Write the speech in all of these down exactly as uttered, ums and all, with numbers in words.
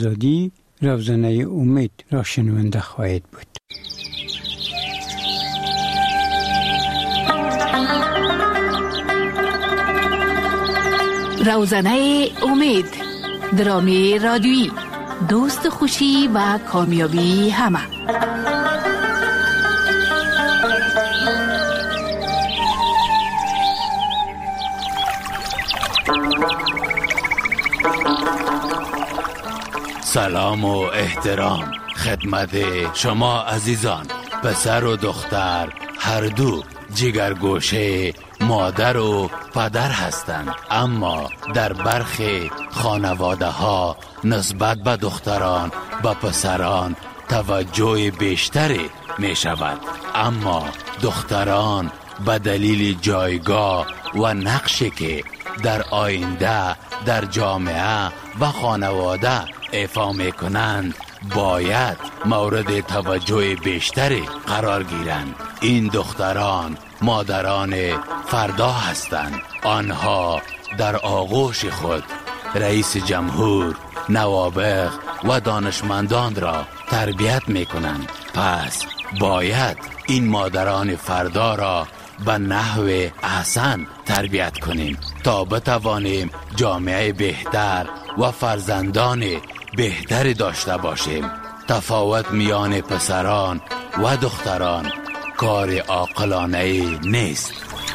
زادی روزنه امید را شنونده خواهید بود. روزنه امید، درامی رادیویی، دوست خوشی و کامیابی همه. سلام و احترام خدمت شما عزیزان، پسر و دختر هر دو جگرگوشه مادر و پدر هستند، اما در برخی خانواده ها نسبت به دختران به پسران توجه بیشتری می شود، اما دختران به دلیل جایگاه و نقشی که در آینده در جامعه و خانواده ایفا می کنند باید مورد توجه بیشتری قرار گیرند. این دختران مادران فردا هستند. آنها در آغوش خود رئیس جمهور، نوابغ و دانشمندان را تربیت می کنند. پس باید این مادران فردا را به نحو احسن تربیت کنیم تا بتوانیم جامعه بهتر و فرزندان بهتری داشته باشیم. تفاوت میان پسران و دختران کار عاقلانه نیست.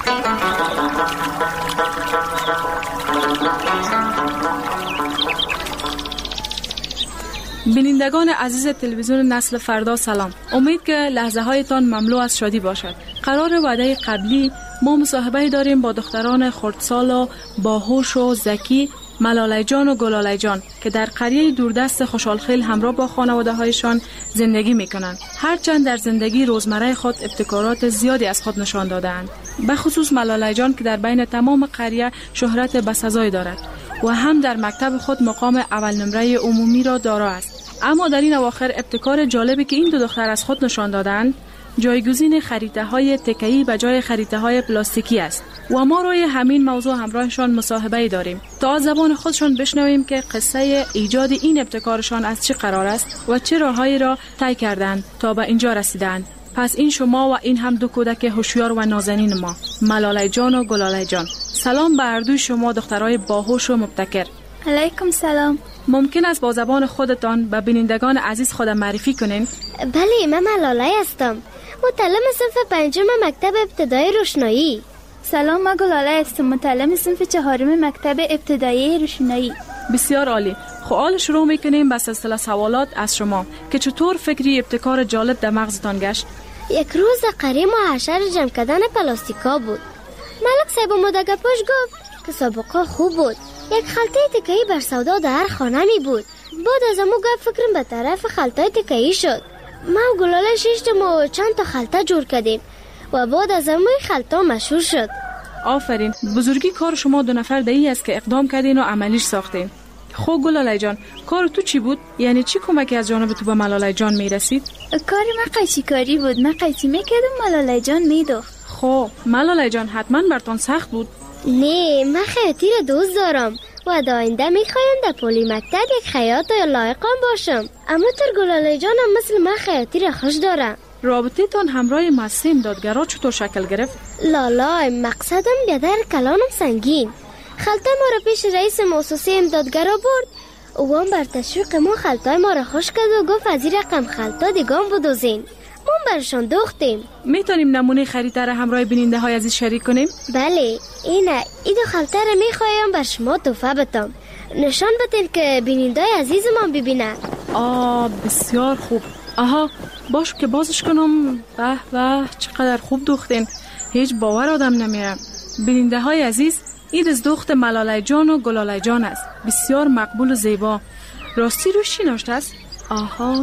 بینندگان عزیز تلویزیون نسل فردا سلام. امید که لحظه هایتان مملو از شادی باشد. قرار وعده قبلی ما مصاحبه داریم با دختران خردسال و باهوش و ذکی ملاله جان و گلاله جان که در قریه دوردست خوشحالخیل همراه با خانواده هایشان زندگی می کنند. هرچند در زندگی روزمره خود ابتکارات زیادی از خود نشان دادند، به خصوص ملاله جان که در بین تمام قریه شهرت بسزایی دارد و هم در مکتب خود مقام اول نمره عمومی را دارا است. اما در این اواخر ابتکار جالبی که این دو دختر از خود نشان دادند جایگزین خریطه های تکه‌ای به جای خریطه های پلاستیکی است و ما روی همین موضوع همراهشان مصاحبه داریم تا از زبان خودشان بشنویم که قصه ایجاد این ابتکارشان از چه قرار است و چه راههایی را طی کردند تا به اینجا رسیدند. پس این شما و این هم دو کودک هوشیار و نازنین ما، ملاله جان و گلاله جان. سلام به هر دوی شما دخترای باهوش و مبتکر. علیکم سلام. ممکن است با زبان خودتان به بینندگان عزیز خود معرفی کنین؟ بله، من ملاله هستم، متعلم صنف پنجم مکتب ابتدایی روشنایی. سلام، من گلاله هستم، متعلم صنف چهارم مکتب ابتدایی روشنایی. بسیار عالی. خب حال شروع میکنیم با سلسله سوالات از شما که چطور فکری ابتکار جالب در مغزتان گشت؟ یک روز قریه محشر جمع کردن پلاستیکا بود. ملک صاحب مدگپاش گفت که سابقه خوب بود. یک خلطه تکه‌ای بر سودا در هر خانه می بود. بعد از امو گپ فکرم به طرف خلطه تکه‌ای شد. ما و گلاله ششتم و چند تا خلطه جور کردیم و بعد از امو خلطه مشهور شد. آفرین. بزرگی کار شما دو نفر دایی است که اقدام کردین و عملیش ساختین. خب گلاله جان، کار تو چی بود؟ یعنی چی کمکی از جانب تو به ملاله جان میرسید؟ کار من قیچی کاری بود. من قیچی میکردم، ملاله جان میدوخت. خب ملاله جان حتما برتان سخت بود. نه، من خیاطی را دوست دارم و در آینده میخوایم در پلی مکتب یک خیاط لایقم باشم. اما تر گلاله جانم مثل من خیاطی را خوش دارم. رابطه تان همراه مؤسسه امدادگرا چطور شکل گرفت؟ لالا، مقصدم بیادر کلانم سنگین. خلطه ما را پیش رئیس مؤسسه امدادگرا برد و اون بر تشویق ما خلطه ما را خوش کرد و گفت از این رقم خلطه دیگام بدوزین. ما برشان دوختیم. میتونیم نمونه خریده را همراه بیننده های عزیز شریک کنیم؟ بله، اینه. این دو خلطه را میخوایم بر شما تحفه بدم. نشان بدین که بیننده های عزیزمان ببینن. آه بسیار خوب. آها باش که بازش کنم. به به چقدر خوب دوختین. هیچ باور آدم نمیره. بیننده های عزیز، این از دخت ملاله جان و گلاله جان است. بسیار مقبول و زیبا. راستی روش چی نوشته است؟ آها،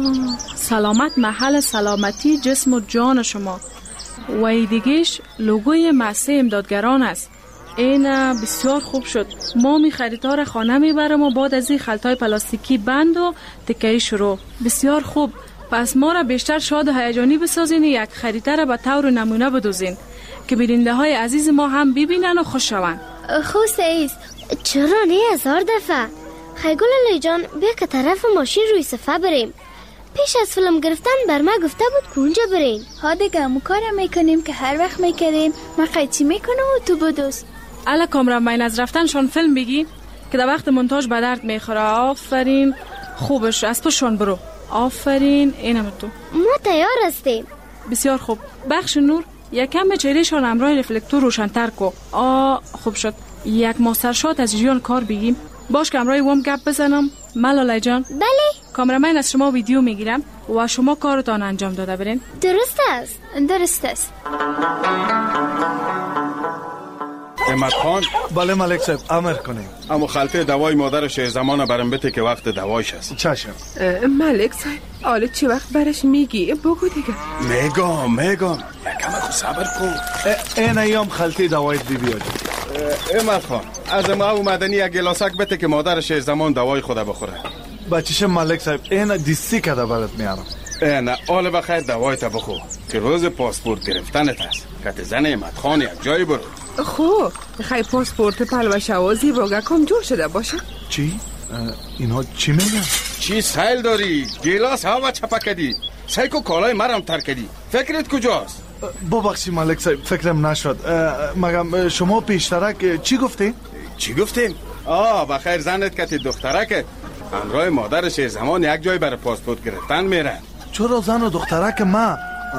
سلامت محل سلامتی جسم و جان شما. و ای دیگهش لوگوی مؤسسه امدادگران است. این بسیار خوب شد. ما می خریدار خانه می برم و بعد از این خلطای پلاستیکی بند و تکه‌ای شروع. بسیار خوب. پس ما را بیشتر شاد و هیجانی بسازین، یک خریده را به طور نمونه بدوزین که بیننده های عزیز ما هم ببینن و خوش شوند. خوش است. چرا نه هزار دفعه. خیگل لی جان بیا که طرف ماشین روی صفحه بریم. پیش از فیلم گرفتن بر ما گفته بود که اونجا برین. ها دیگه مو کارم میکنیم که هر وقت میکردیم. من قیچی میکنم و تو بدوز. الا کامرامین از رفتنشان فیلم بگی که در وقت مونتاژ به درد میخوره. آفرین خوبش از پشون برو. آفرین اینم تو. ما تیار هستیم. بسیار خوب. بخش نور یکم به چهرهشان همراه رفلکتور روشن‌تر کو. آ خوب شد. یک ماستر شات از جریان کار بگیم. باش که همراه وام گپ بزنم. ملاله جان. بله. کامرامین از شما ویدیو میگیرم و شما کارتان انجام داده برین. درست است. درست است. احمد خان. بله ملک صاحب امر کنیم. اما خلطه دوای مادر شیر زمان برم بده که وقت دوایش است. چشم. ملک صاحب حالا چی وقت برش میگی؟ بگو دیگه. میگم میگم یکم خود صبر کن. این ایام خلطه دوایت بی بیاد. احمد خان از ما اومدنی یک گلاسک بده که مادر شیر زمان دوای خود بخوره. بچه‌ش ملک صاحب این دیسی کده برات میارم. نه آل بخیر دوایت بخور که روز پاسپورت گرفتنت است. کت زن احمد خان یک جایی برو. خب خیلی پاسپورت پلوشه و زیباگه کم جور شده باشه. چی؟ اینها چی میگن؟ چی سایل داری؟ گلاس ها و چپکدی سایکو کالای مرم ترکدی. فکرت کجاست؟ ببخشی ملک صاحب فکرم نشد. مگم شما پیشترک چی گفتین؟ چی گفتیم؟ آه بخیر زنت کتی دخترکت همراه مادرش زمان یک جای برای پاسپورت گرفتن میرن. چرا زن و دخترک ما؟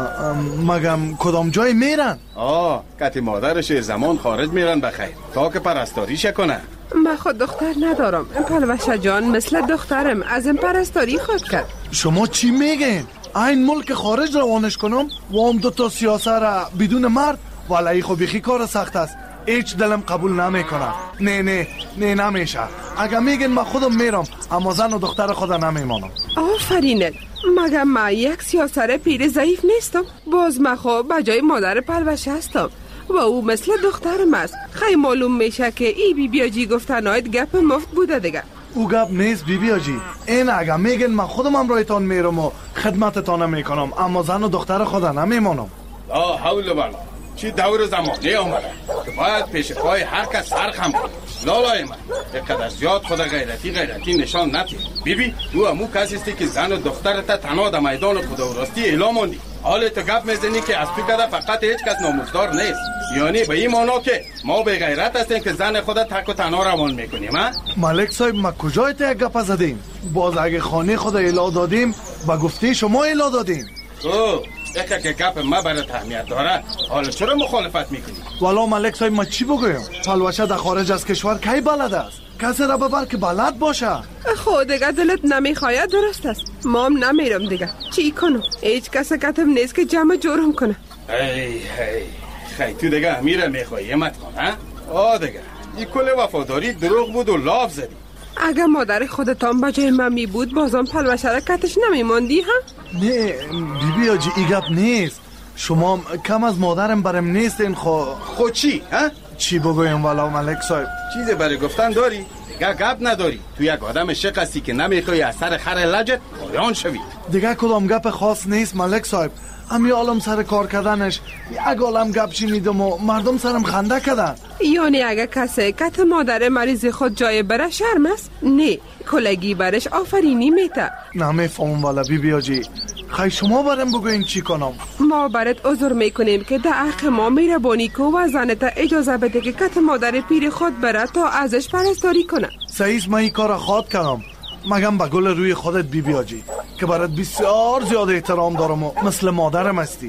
مگم کدام جای میرن؟ آه کتی مادرش زمان خارج میرن بخیر تا که پرستاریش کنه. من خود دختر ندارم. پلوشه جان مثل دخترم از این پرستاری خود کرد. شما چی میگین؟ این ملک خارج روانش کنم و هم دو تا سیاسه را بدون مرد ولی خب بیخی کار سخت است. هیچ دلم قبول نمیکنه. نه نه نه نمیشه. اگه میگین من خودم میرم اما زن و دختر خودم نمیمانم. آفرینت. مگه من یک سیاسر پیر ضعیف نیستم. باز من خب بجای مادر پلوشه هستم و او مثل دخترم است. خیلی معلوم میشه که ای بی بی آجی گفتنایت گپ مفت بوده دیگه. او گپ نیست بی بی آجی. این اگه میگین من خودم همراهتان میرم و خدمتتان میکنم اما زن و دختر خودم نمیمانم. لا حول ولا چی دور زمانه آمده که باید پیش پای هر کس سرخم کنی. لالای من اقدر زیاد خود غیرتی غیرتی نشان نتی. بیبی تو همو کسی استی که زن و دخترت تنها در میدان خدا و راستی اعلام موندی. حال تو گپ میزنی که از تو کده فقط هیچ کس ناموزدار نیست. یعنی به این معنا که ما به غیرت هستیم که زن خودت تک و تنها روان میکنیم. ها ملک صاحب ما کجایت یک گپ زدیم؟ باز اگه خانه خود اعلام دادیم با گفته شما اعلام دادیم. او اگه که گپ ما برات اهمیت داره حالا چرا مخالفت میکنی؟ والا ملک صاحب ما چی بگویم؟ پلوشه در خارج از کشور کی بلد است؟ کسی را ببر که بلد باشه. خود دیگه دلت نمیخواید درست است. ما هم نمیرم دیگه. چی کنم؟ هیچ کسی کتم نیست که جمع جورم کنه. ای ای خیلی تو دیگه میره میخوایی امت کن ها؟ آه دیگه این کل وفاداری دروغ بود و لاف زدی. اگه مادر خودتان بجای من می بود بازم پلوشه را کتش نمیماندی ها؟ نه بی بی آجی ای گپ نیست. شما کم از مادرم برم نیستین. خو خو چی ها؟ چی بگویم والا ملک صاحب؟ چیزی برای گفتن داری؟ دیگه گپ نداری. تو یک آدم شق هستی که نمیخوای از سر خر لجت پایان شوی. دیگه کدام گپ خاص نیست ملک صاحب. امی عالم سر کار کردنش یک عالم گپ شنیدم و مردم سرم خنده کردن. یعنی اگه کسی کت مادر مریض خود جای بره شرم است؟ نه کلگی برش آفرینی میته. نمیفهمم والا بی بی آجی. خیلی شما برم بگوین چی کنم؟ ما برات عذر میکنیم که در حق ما میربانی کو و زنت اجازه بده که کت مادر پیر خود بره تا ازش پرستاری کنه. سعیس من این کار خواد کردم. مگم با گل روی خودت بی بی آجی که برات بسیار زیاد احترام دارم و مثل مادرم هستی.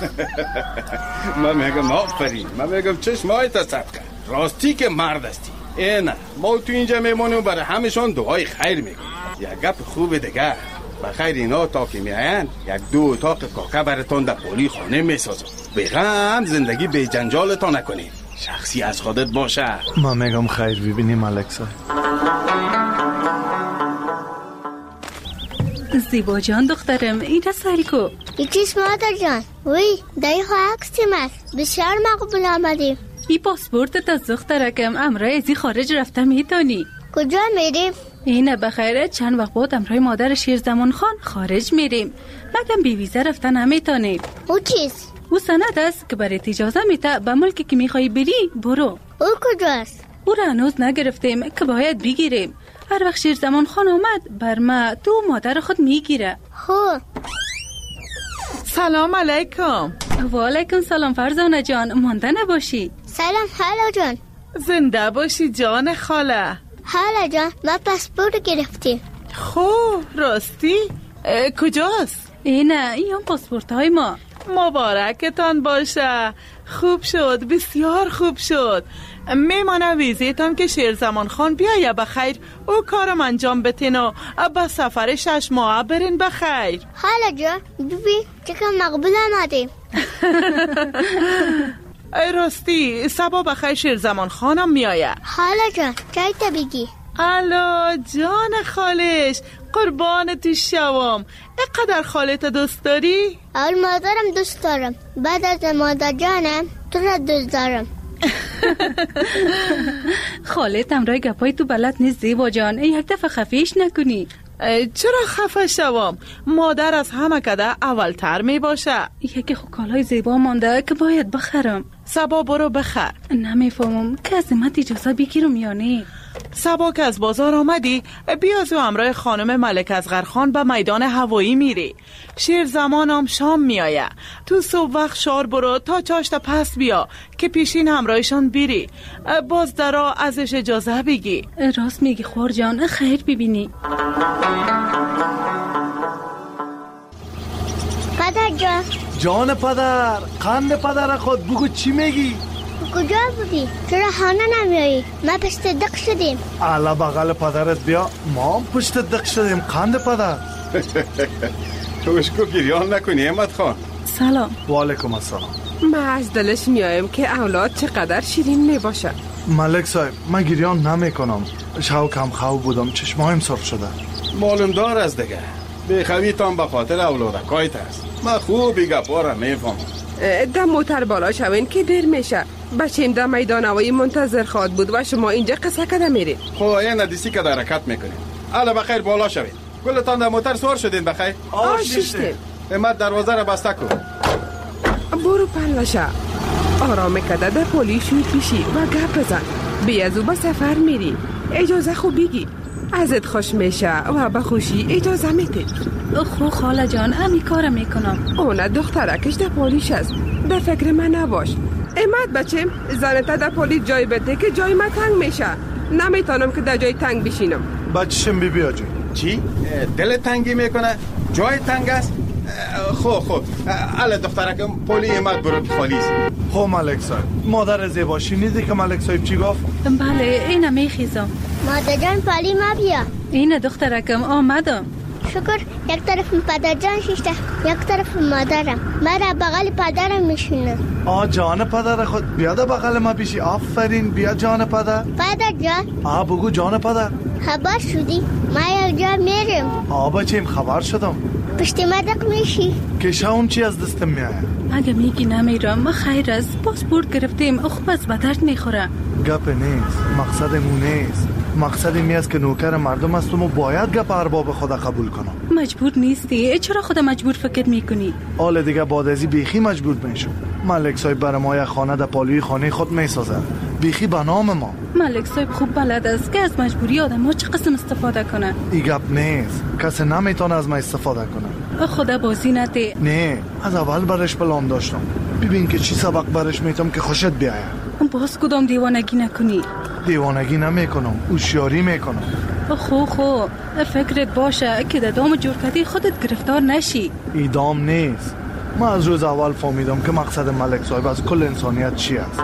من میگم آفرین. من میگم چشمایت صدقه راستی که مرد هستی. نه ما تو اینجا میمونیم برای همشون دعای خیر میکنیم. یک گپ خوبه دیگه بخیر اینا تا که میاین یک دو اتاق کاکا براتون در پولی خانه میسازم. بغم زندگی به جنجالتان نکنی. شخصی از خودت باشه. من میگم خیر ببینیم ملک صاحب. زیبا جان دخترم اینجا سری کو. یکیش مادر جان. وی دایی خواه اکسیم است. بسیار مقبول آمدیم. ای پاسپورتت از دخترکم امرای ازی خارج رفته میتونی. کجا میریم؟ اینه بخیره چند وقت بعد امرای مادر شیر زمان خان خارج میریم. مگم بی ویزا رفته نمیتونیم. او چیز؟ او سند است که برای اجازه میته به ملکی که میخوای بری برو. او کجاست؟ او را هنوز نگرفتیم که باید بگیریم. هر وقت شیرزمان خان آمد بر ما تو مادر خود میگیره. خو سلام علیکم. و علیکم سلام فرزانه جان، مانده نباشی. سلام خاله جان. زنده باشی جان خاله. خاله جان ما پاسپورت گرفتیم. خوب راستی؟ کجاست؟ اینه این هم پاسپورت های ما. مبارکتان باشه. خوب شد، بسیار خوب شد. میمانه ویزیتان که شیرزمان خان بیایه بخیر او کارم انجام بتین و با سفر شش ماه برین بخیر. خاله جان ببین چقدر مقبول آمدیم. راستی سبا بخیر شیرزمان خانم میایه. خاله جان چای تا بگی. الا جان خالش، قربان تو شوام. اقدر خالت دوست داری؟ اول مادرم دوست دارم، بعد از مادر جانم تو را دوست دارم. خالت امرای گپای تو بلد نیست زیبا جان، یک دفعه خفیش نکنی. چرا خفه شوام؟ مادر از همه کده اولتر می باشه. یکی خو کالای زیبا مانده که باید بخرم. سبا برو بخر. نمیفهمم که از من اجازه بگیرم یا نه. سبا که از بازار آمدی بیازو همراه خانم ملک اصغر خان به میدان هوایی میری. شیر زمانم شام میایه. تو صبح وقت شار برو تا چاشت پس بیا که پیشین همراهشان بیری. باز درا ازش اجازه بگی. راست میگی خور جان، خیر ببینی. پدر جان. جان پدر، قند پدر خود بگو چی میگی؟ کجا بودی؟ چرا خانه نمیایی؟ ما پشت دق شدیم. الا بغل پدرت بیا، ما هم پشت دق شدیم. قند پدر. توشکو گریان نکنی احمد خان. سلام. و علیکم السلام. ما از دلش میایم که اولاد چقدر شیرین میباشه. ملک صاحب من گریان نمیکنم، شاو کم خو بودم، چشمایم سرخ شده. معلوم دار از دیگه بخویتان به خاطر اولادکایت است. من خوبی گپارم میفهمم. دم موتر بالا شوین که دیر میشه. بچیم در میدان هوایی منتظر خواد بود و شما اینجا قصه کده میرید. خب این ندیسی که در حرکت میکنیم. الا بخیر بالا شوید. کلتان در موتر سوار شدین بخیر؟ آشیشتیم. احمد دروازه را بسته کن. برو پلوشه. آرام کده در پولیشوی کشی و گپ بزن. بیازو با سفر میری. اجازه خوب بگی. ازت خوش میشه و به خوشی اجازه میده. خو خاله جان همی کارم میکنم. اونه دخترکش در پولیش است. در فکر من نباش. امد بچم زنتا در پولیس جای بده که جای من تنگ میشه. نمیتونم که در جای تنگ بشینم. بچشم بی بیا جی. چی؟ دل تنگی میکنه؟ جای تنگ است؟ خو خو اله دخترکم پولی امد برو که خالیست. خو ملک صاحب مادر زیبا شنیدی که ملک صاحب چی گفت؟ بله اینه میخیزم. مادر جان پالی ما بیا. اینه دخترکم آمدم. شکر یک طرف پدر جان شیشته یک طرف مادرم. مرا بغل پدرم میشونه. آ جان پدر خود بیا در بغل ما بیشی. آفرین بیا جان پدر. پدر جان. آ بگو جان پدر. خبر شدی؟ ما یک جا میرم. آ بچیم خبر شدم. پشت مدق میشی؟ کشاون چی از دستم میایه؟ اگه میگی نمیرم خیر است. پاسپورت گرفتیم خوب از به درد میخوره. گپ نیست، مقصدمون نیست. مقصد می است که نوکر مردم هستم و باید گپ ارباب خدا قبول کنم. مجبور نیستی؟ چرا خدا مجبور فکر میکنی؟ حال دیگه بعد ازی بیخی مجبور میشم. ملک صاحب برای ما یک خانه در پالوی خانه خود میسازه، بیخی به نام ما. ملک صاحب خوب بلد است که از مجبوری آدم ها چه قسم استفاده کنه. ای گپ نیست، کسی نمیتونه از ما استفاده کنه. خدا بازی نده. نه از اول برش پلان داشتم. ببین که چی سبق برش میتم که خوشت بیایه. باز کدام دیوانگی نکنی؟ دیوانگی نمیکنم، هوشیاری میکنم. خو خو فکرت باشه که در دام جور کردی خودت گرفتار نشی. ای دام نیست. من از روز اول فهمیدم که مقصد ملک صاحب از کل انسانیت چی است.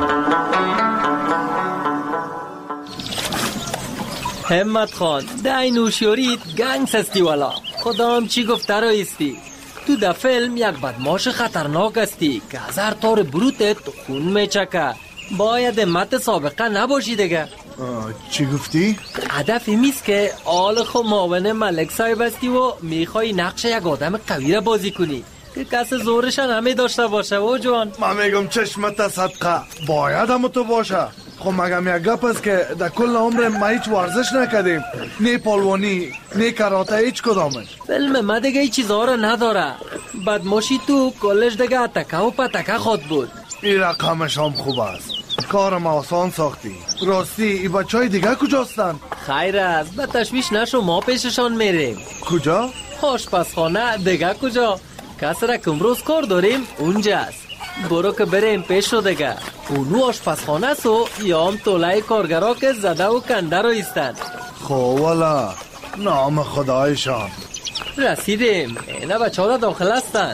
همت خان دای نوشیوریت گنگس استی والا. خدام چی گفته رو استی؟ تو در فیلم یک بدماش خطرناک استی که هزار طور بروتت خون میچکه. باید مت سابقه نباشی دیگه. چی گفتی؟ هدف میست که آل خو معاون ملک صاحب استی و میخوای نقش یک آدم قوی را بازی کنی که کس زورش نمی داشته باشه. و جوان من میگم چشمت صدقه باید هم تو باشه. خب مگم یک گپ است که در کل عمر ما هیچ ورزش نکردیم، نه پالوانی نه کراته، هیچ کدامش. فیلم ما دیگه ای چیزها را نداره. بدماشی تو کلش دیگه اتکه و پتکه خود بود. این رقمش هم خوب است. کارم آسان ساختی. راستی ای بچه های دیگه کجاستن؟ خیر است، به تشویش نشو، ما پیششان میریم. کجا؟ آشپزخانه. دیگه کجا؟ کسی را که امروز کار داریم اونجاست. برو که بریم پیش رو دیگه. اونو آشپزخانه است و یا هم طوله کارگرا که زده و کنده رو ایستن. خب والا نام خدایشان. رسیدیم. اینه بچه ها داخل هستن.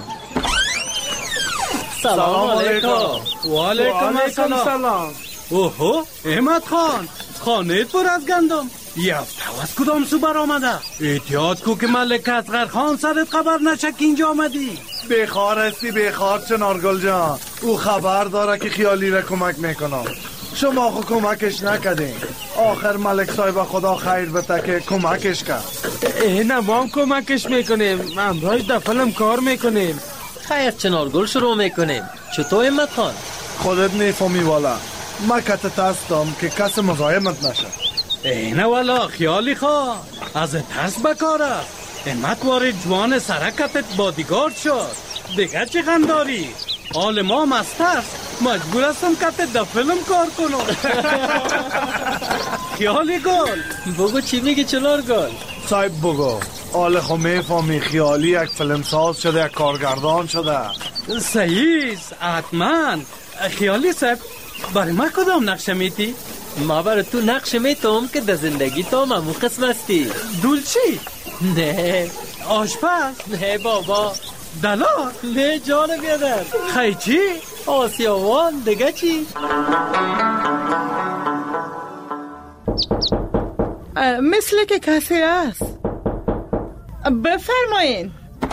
سلام علیکم. و علیکم السلام. اوهو احمد خان، خانه پر از گندم. یه هفته از کدام سو بر آمده؟ احتیاط کو که ملک اصغر خان سرت خبر نشه که اینجا آمدی. بخار هستی بخار چنارگل جان. او خبر داره که خیالی را کمک میکنم. شما خو کمکش نکدین. آخر ملک صاحب خدا خیر بده که کمکش کرد. اینه ما هم کمکش میکنیم. امروز دفلم کار میکنیم. خیر چنارگل شروع میکنیم. چطور احمد خان؟ خودت میفهمی والا. ما کتت هستم که کس مزاحمت نشه. اینه والا خیالی خواه از ترس بکاره. احمد وارد جوان سرکتت بادیگارد شد. دیگه چه غم داری؟ حال ما مست است. مجبور هستم کتت در فیلم کار کنم. خیالی گل بگو چی میگی چنارگل؟ صاحب بگو. حال خو میفهمی خیالی یک فیلم ساز شده، یک کارگردان شده. صحیح حتما. خیالی صاحب برای ما کدام نقشه میتی؟ ما برای تو نقشه میتم که در زندگی تو ممو قسم هستی. دولچی؟ نه. آشپز؟ نه بابا. دلار؟ نه جان بیادر. خیچی؟ آسیاوان. دیگه چی؟ مثل که کسی هست. بفرمایین.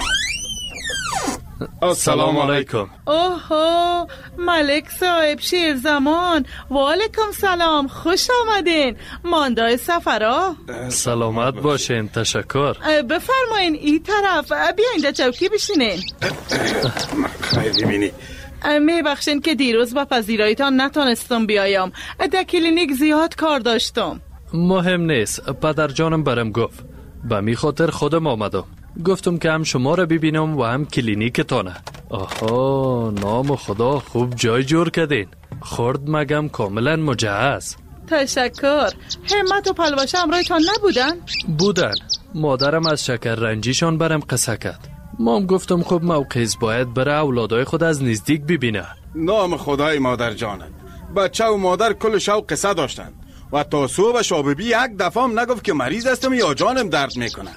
السلام علیکم. اوهو ملک صاحب شیرزمان. و علیکم سلام، خوش آمدین. ماندای سفرا. سلامت باشین. تشکر. بفرمایین این طرف. بیاین در چوکی بشینین. خیر ببینی. میبخشین که دیروز با پذیراییتان نتونستم بیایم. در کلینیک زیاد کار داشتم. مهم نیست. پدر جانم برم گفت. به می خاطر خودم آمدم. گفتم که هم شما را ببینم و هم کلینیکتانه. آها نام خدا، خوب جای جور کردین. خورد مگم کاملا مجهز. تشکر. همت و پلوشه همراهتان نبودن؟ بودن. مادرم از شکر رنجیشان برم قصه کرد. مام گفتم خب موقعیز باید بره اولادای خود از نزدیک ببینه. نام خدای مادر جانت. بچه و مادر کل شو قصه داشتن و تا صبح شاببی یک دفعه هم نگفت که مریض هستم یا جانم درد میکنه.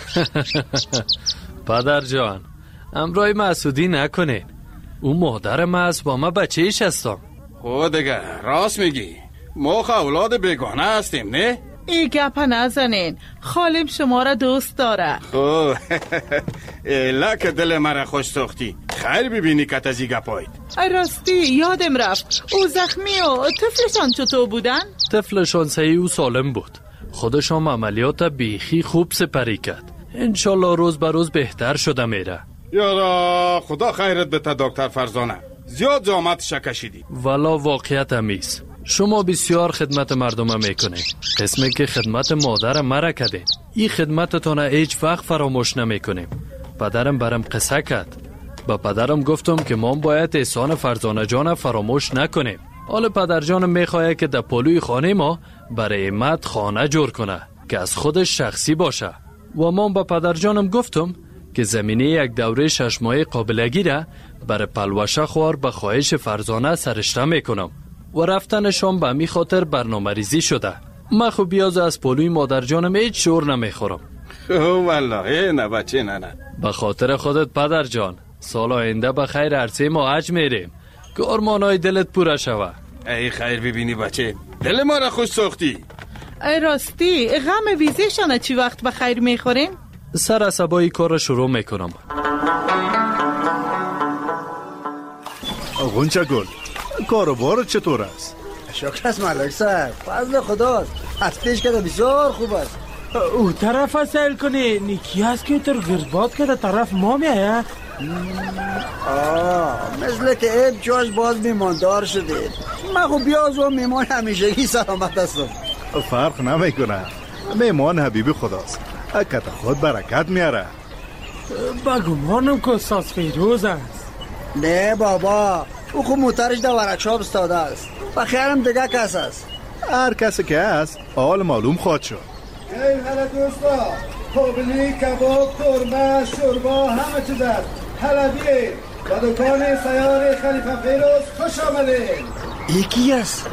پدر جان امرای مسعودی نکنین. او مادرم است، با ما بچه ایش هستم. خود دیگه راست میگی. ما خو اولاد بیگانه هستیم نه؟ ای گپ نزنین. خالم شما را دوست داره. خب ایلا که دل مرا خوش ساختی. خیر ببینی که تزی گپایید. راستی یادم رفت. او زخمی و طفلشان چطور بودن؟ طفلشان صحیح و سالم بود. خودشان عملیات بیخی خوب سپری کرد. انشالله روز به روز بهتر شده میره. یارا خدا خیرت بده دکتر فرزانه. زیاد زحمتش کشیدی. والا واقعیت همیست. شما بسیار خدمت مردم میکنید. قسمی که خدمت مادر مرا کردین. این خدمتتون هیچ وقت فراموش نمیکنیم. پدرم برم قصه کرد. با پدرم گفتم که ما باید احسان فرزانه جان فراموش نکنیم. حالا پدر جانم میخواه که در پلوی خانه ما برای احمد خانه جور کنه که از خودش شخصی باشه. و من با پدر جانم گفتم که زمینه یک دوره شش ماهه قابلگی را برای پلوشه خوار به خواهش فرزانه سرشته میکنم و رفتنشان به می خاطر برنامه ریزی شده. من خب بیاز از پلوی مادر جانم هیچ شور نمیخورم. والله نه بچه نه نه. به خاطر خودت پدر جان سال آینده به خیر عرصه ما حج میریم که ارمانای دلت پوره شوه. ای خیر ببینی بچه، دل ما را خوش ساختی. ای راستی غم ویزیشان چی وقت به خیر میخوریم؟ سر عصبایی کار را شروع میکنم. غنچه گل کاروبار چطور است؟ شکر است ملک صاحب، فضل خداست. از پیش کده بسیار خوب است. او طرف سیل کنی نیکی هست که تر گرزباد که در طرف ما میایه. آه مثل که ایب جاش باز میماندار شده. من خب بیاز و میمان همیشگی سلامت هستم. فرق نمیکنه، میمان حبیبی خداست. اکت خود برکت میاره. بگمانم که استاد فیروز است. نه بابا، او خود موترش در ورکشاپ استاده است و خیالم دیگه کس است. هر کسی که است حال معلوم خواهد شد. ای هلا دوستا، کابلی، کباب، قرمه، شوربا، همه چیز است. حلبی و دکان سیار خلیفه فیروز خوش آمدین. یکی است.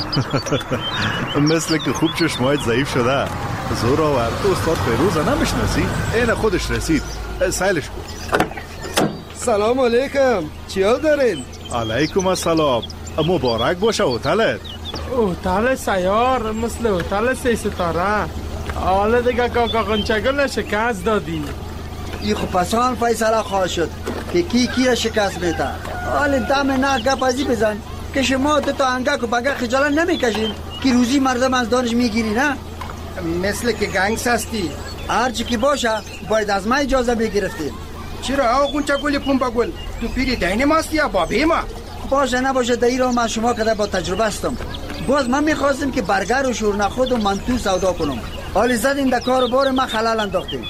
مثل که خوب چشمایت ضعیف شده. زور آورد تو استاد فیروز نمیشناسی؟ این خودش رسید. سیلش کن. سلام علیکم، چی حال دارین؟ علیکم السلام. مبارک باشه هتلت. هتل سیار مثل هتل سه ستاره. حالا دیگه کاکا غنچگل شکست دادی. ای خب پسان فیصله خواهد شد که کی کی را شکست میده. حالا دم نه گپ ازی بزن که شما تو تا انگک و بگه خجالت نمیکشین که روزی مردم از دانش میگیری نه؟ مثل که گنگس هستی. هرچی که باشه باید از ما اجازه بگرفتیم. چرا آقا غنچگل پنبه گل؟ تو پیری دین ماستی یا بابی ما؟ باشه نباشه دایی را من شما کده با تجربه هستم. باز من میخواستم که برگر و شورنخود و منتو سودا کنم. حالی زدین در کار بار من خلال انداختیم.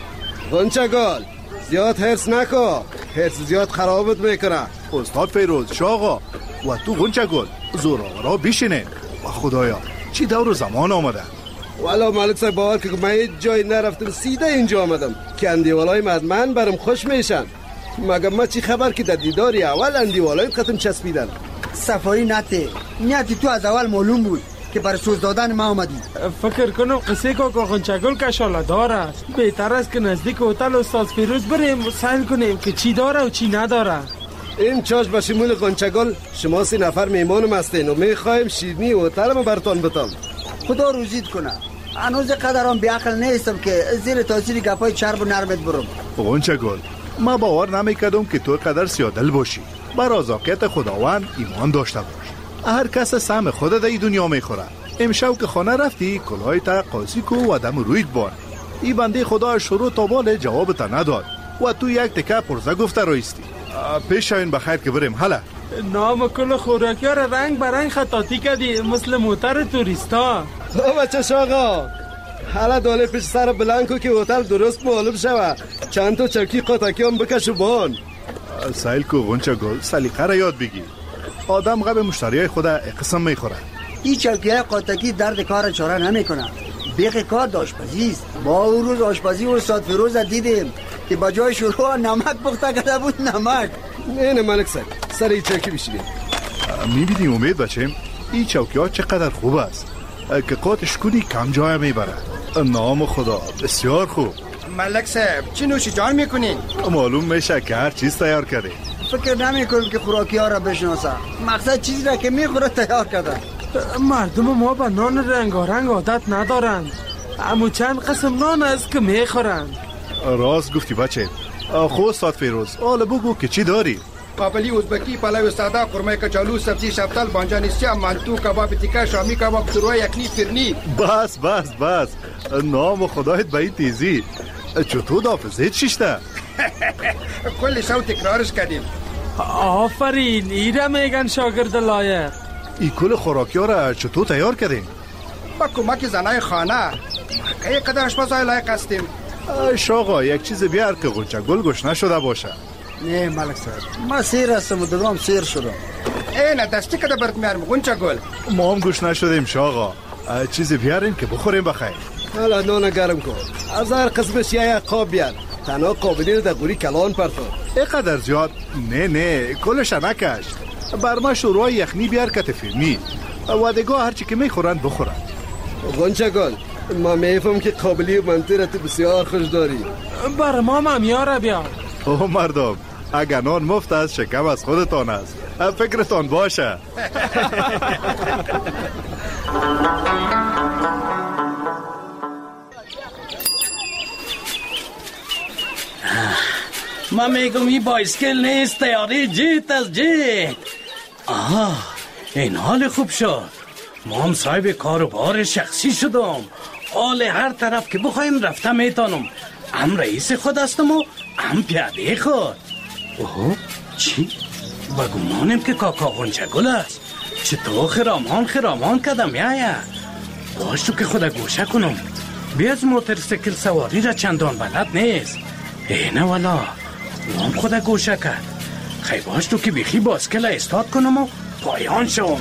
غنچگل زیاد حرص نکن، حرص زیاد خرابت میکنه. استاد فیروز شاقا و تو غنچگل زور آورا بیشینه. و خدایا چی دور زمان آمده. والا مالک صاحب باور که من هیچ جایی نرفتم، سیده اینجا آمدم که اندیوالای مدمن برم خوش میشن. مگه ما چی خبر که در دیداری اول اندیوالای ختم چسبیدن؟ صفایی نته نیتی تو از اول معلوم بود که بر سوز دادن ما آمدی. فکر کنم قصه که غنچگل کشاله دار است. بهتر است که نزدیک هتل استاد فیروز بریم و سیل کنیم که چی داره و چی نداره. این چاش به شمول غنچگل شما سه نفر میمانم هستین و میخوایم شیرینی هتل ما برتان بتم. خدا روزیت کنه. هنوز قدرم بیعقل نیستم که زیر تاثیر گپای چرب و نرمت برم. غنچگل ما باور نمیکردم که تو قدر سیادل باشی. بر آزاقیت خداوند ایمان داشته باش. هر کس سهم خود در دنیا میخوره. امشب که خانه رفتی کلاه تا قاضی کو و دم رویت بان. ای بنده خدا شروع تا بال جواب تا نداد و تو یک تکه پرزه گفته رایستی. پیش شوین بخیر که بریم. حالا نام کل خوراکی ها رنگ برنگ خطاطی کردی مثل موتر توریستا. او بچه شاقا حالا داله پیش سر بلنکو که هتل درست معلوم شوه. چند تا چرکی قطعی هم بکشو بان. سایل کو غنچگل سلیقه را یاد بگیر. آدم قبل مشتریای خود قسم میخوره. این چرکیه قاطکی درد کار چاره نمیکنه. بیخ کار آشپزی است. ما اون روز آشپزی و استاد فیروز دیدیم که با جای شروع نمک پخته کرده بود. نمک نه نه ملک صاحب سر این چوکی بشینیم. میبینی امید بچم این چوکی ها چقدر خوب است که قاطش کنی کم جای میبره. نام خدا بسیار خوب. ملک صاحب چی نوشی جان میکنین؟ معلوم میشه که هر چیز تیار کرده. فکر نمی کنم که خوراکی ها را بشناسه. مقصد چیزی را که میخوره تیار کرده. مردم ما با نان رنگارنگ عادت ندارند. اما چند قسم نان است که میخورند. راست گفتی بچه. خو استاد فیروز حالا بگو که چی داری؟ قابلی، ازبکی، پلو ساده، قرمه کچالو، سبزی شفتل، بانجان سیاه، منتو، کباب تیکه، شامی کباب، شوروا یخنی، فرنی. بس بس بس. نام خدایت به این تیزی. چطور حافظت شیشته؟ کل شو تکرارش کردیم. آفرین ایره میگن شاگرد لایق. ای کل خوراکی ها را چطور تیار کردیم؟ با کمک زنای خانه. که قدر اشپزهای لایق هستیم. شاقا یک چیز بیار که غنچگل گوش نشده باشه. نه ملک صاحب ما سیر هستم و دوام سیر شدم. اینه دستی کده برد میارم غنچگل. ما هم گوش نشدیم شاقا. چیز بیاریم که بخوریم بخیر. حالا نان گرم کن. از هر قسمش یه قاب بیار. تنها قابلی رو در گوری کلان پرتون. اینقدر زیاد؟ نه نه کلش نکش. بر ما شوروا یخنی بیار که تفیرنی و دیگه هرچی که میخورند بخورند. غنچگل ما میفهم که قابلی و منطقه بسیار خوش داری. بر ما ممیاره بیار. اوه مردم اگر نان مفت است شکم از خودتان است. فکرتان باشه. ما میگم این بایسکل نیست تیاری جیت از جیت. آه این حال خوب شد. ما هم صاحب کاروبار شخصی شدم. حال هر طرف که بخوایم رفته میتانم. هم رئیس خود هستم و هم پیاده خود. اوه چی؟ با گمانم که کاکا غنچگل است. چطور خرامان خرامان کدم یا یا باش تو که خدا گوشه کنم. بیاز موترسیکل سواری را چندان بلد نیست. اینه والا هم خدا گوشه کرد. خیلی باش تو که بیخی باسکل استاد کنم و پایان شوم.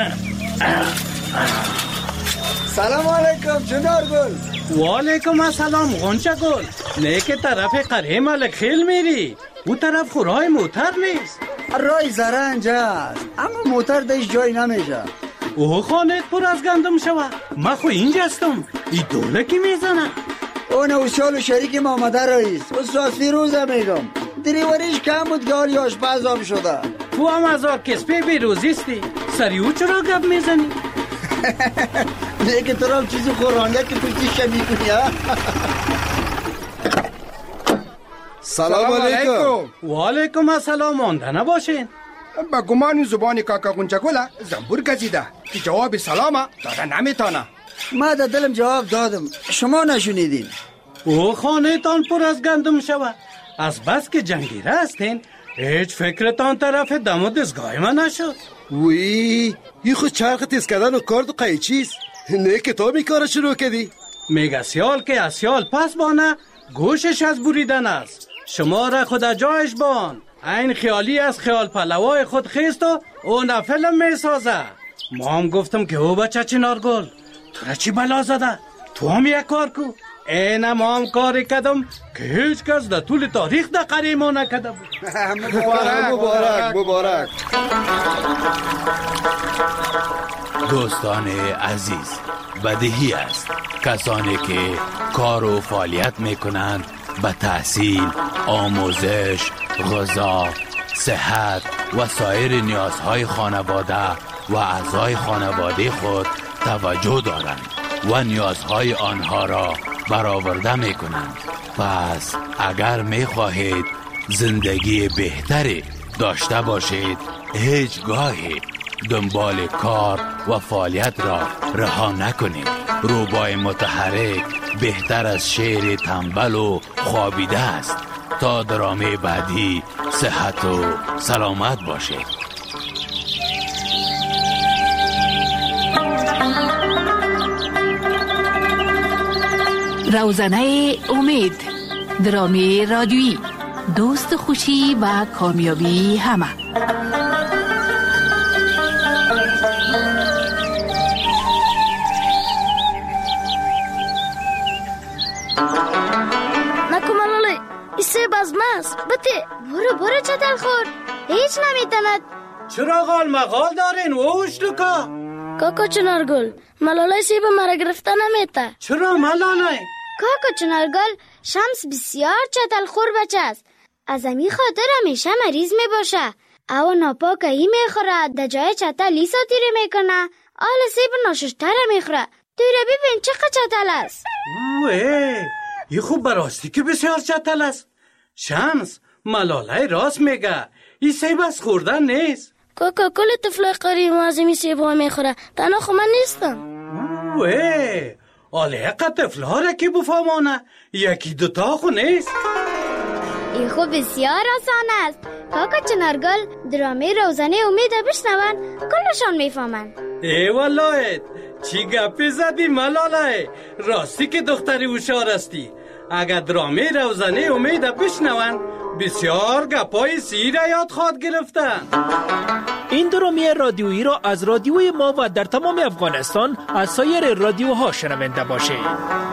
سلام علیکم چنار گل. و علیکم السلام غنچه گل. نه که طرف قره ملک خیل میری، او طرف خورای موتر نیست. رای زرنج است اما موتر دایش جای نمیشه. او خانه پر از گندم شوه، من خو اینجا هستم. ای دوله کی میزنه؟ اون اوشال و شریک ما آمده رئیس استاد فیروزه میگم. دریوریش کم بود که حالی آشپز هم شده. تو هم از آرکسپی بیروزیستی، سری او چرا گپ میزنی؟ نه که تو هم چیزی خورانگه که تو چیشه میکنی ها. سلام علیکم. و علیکم السلام. مانده نباشین. با گمان زبان کاکا غنچگله زنبور گزیده که جواب سلامه داده نمیتانه. ما در دلم جواب دادم شما نشونیدین. او خانه تان پر از گندم شود. از بس که جنگیره هستین هیچ فکرتان طرف دم و دستگاه من نشد. وی این خود چرخ تیز کردن و کارد و قیچیست. نه که تو می کار شروع کردی. میگه سیال که از سیال پس بانه گوشش از بریدن است. شما را خود جایش بان. این خیالی از خیال پلوای خود خیست و اون فیلم می سازه. ما هم گفتم که او بچه چنارگل تو را چی بلا زده؟ تو هم یک کار کو. این ما هم کاری کردم که هیچ کس در طول تاریخ در قریه ما نکده بود. مبارک مبارک مبارک. دوستان عزیز، بدیهی است کسانی که کار و فعالیت میکنند به تحصیل، آموزش، غذا، صحت و سایر نیازهای خانواده و اعضای خانواده خود توجه دارند و نیازهای آنها را برآورده میکنند. پس اگر میخواهید زندگی بهتری داشته باشید هیچگاهی دنبال کار و فعالیت را رها نکنید. روبای متحرک بهتر از شعر تنبل و خوابیده است. تا درامه بعدی صحت و سلامت باشید. روزنه امید، درامه رادیویی، دوست خوشی و کامیابی همه. نکمالاله ایسه بازماست بته برو برو چتل خور هیچ نمیتند. چرا غال مغال دارین ووش لکا؟ کاکا چنارگل ملاله سیب مرا گرفته نمیته. چرا ملاله؟ کاکا چنارگل شمس بسیار چتل خور بچه است. از امی خاطر همیشه مریض می باشه. او ناپاک ای میخوره در جای چتل لی ساتیره میکنه. آل سیب ناششتره میخوره. دوره ببین چقدر چتل است. اوه ای خوب براستی که بسیار چتل است. شمس ملاله راست میگه. این سیب از خوردن نیست. کاکا کل طفل قریب از این سیب ها میخوره. تنها خو من نیستم. اوه آله اقا طفل ها را که بفهمانه یکی دوتا خو نیست. این خو بسیار آسان است. کاکا چنارگل درامه روزنه امید بشنون کلشان میفهمن. ای والله چی گپی زدی ملاله؟ راستی که دختری هوشیار استی. اگر درامه روزنه امید بشنون بسیار گپای سیر یاد خواد گرفتن. این درامه رادیویی را از رادیوی ما و در تمام افغانستان از سایر رادیوها شنونده باشید.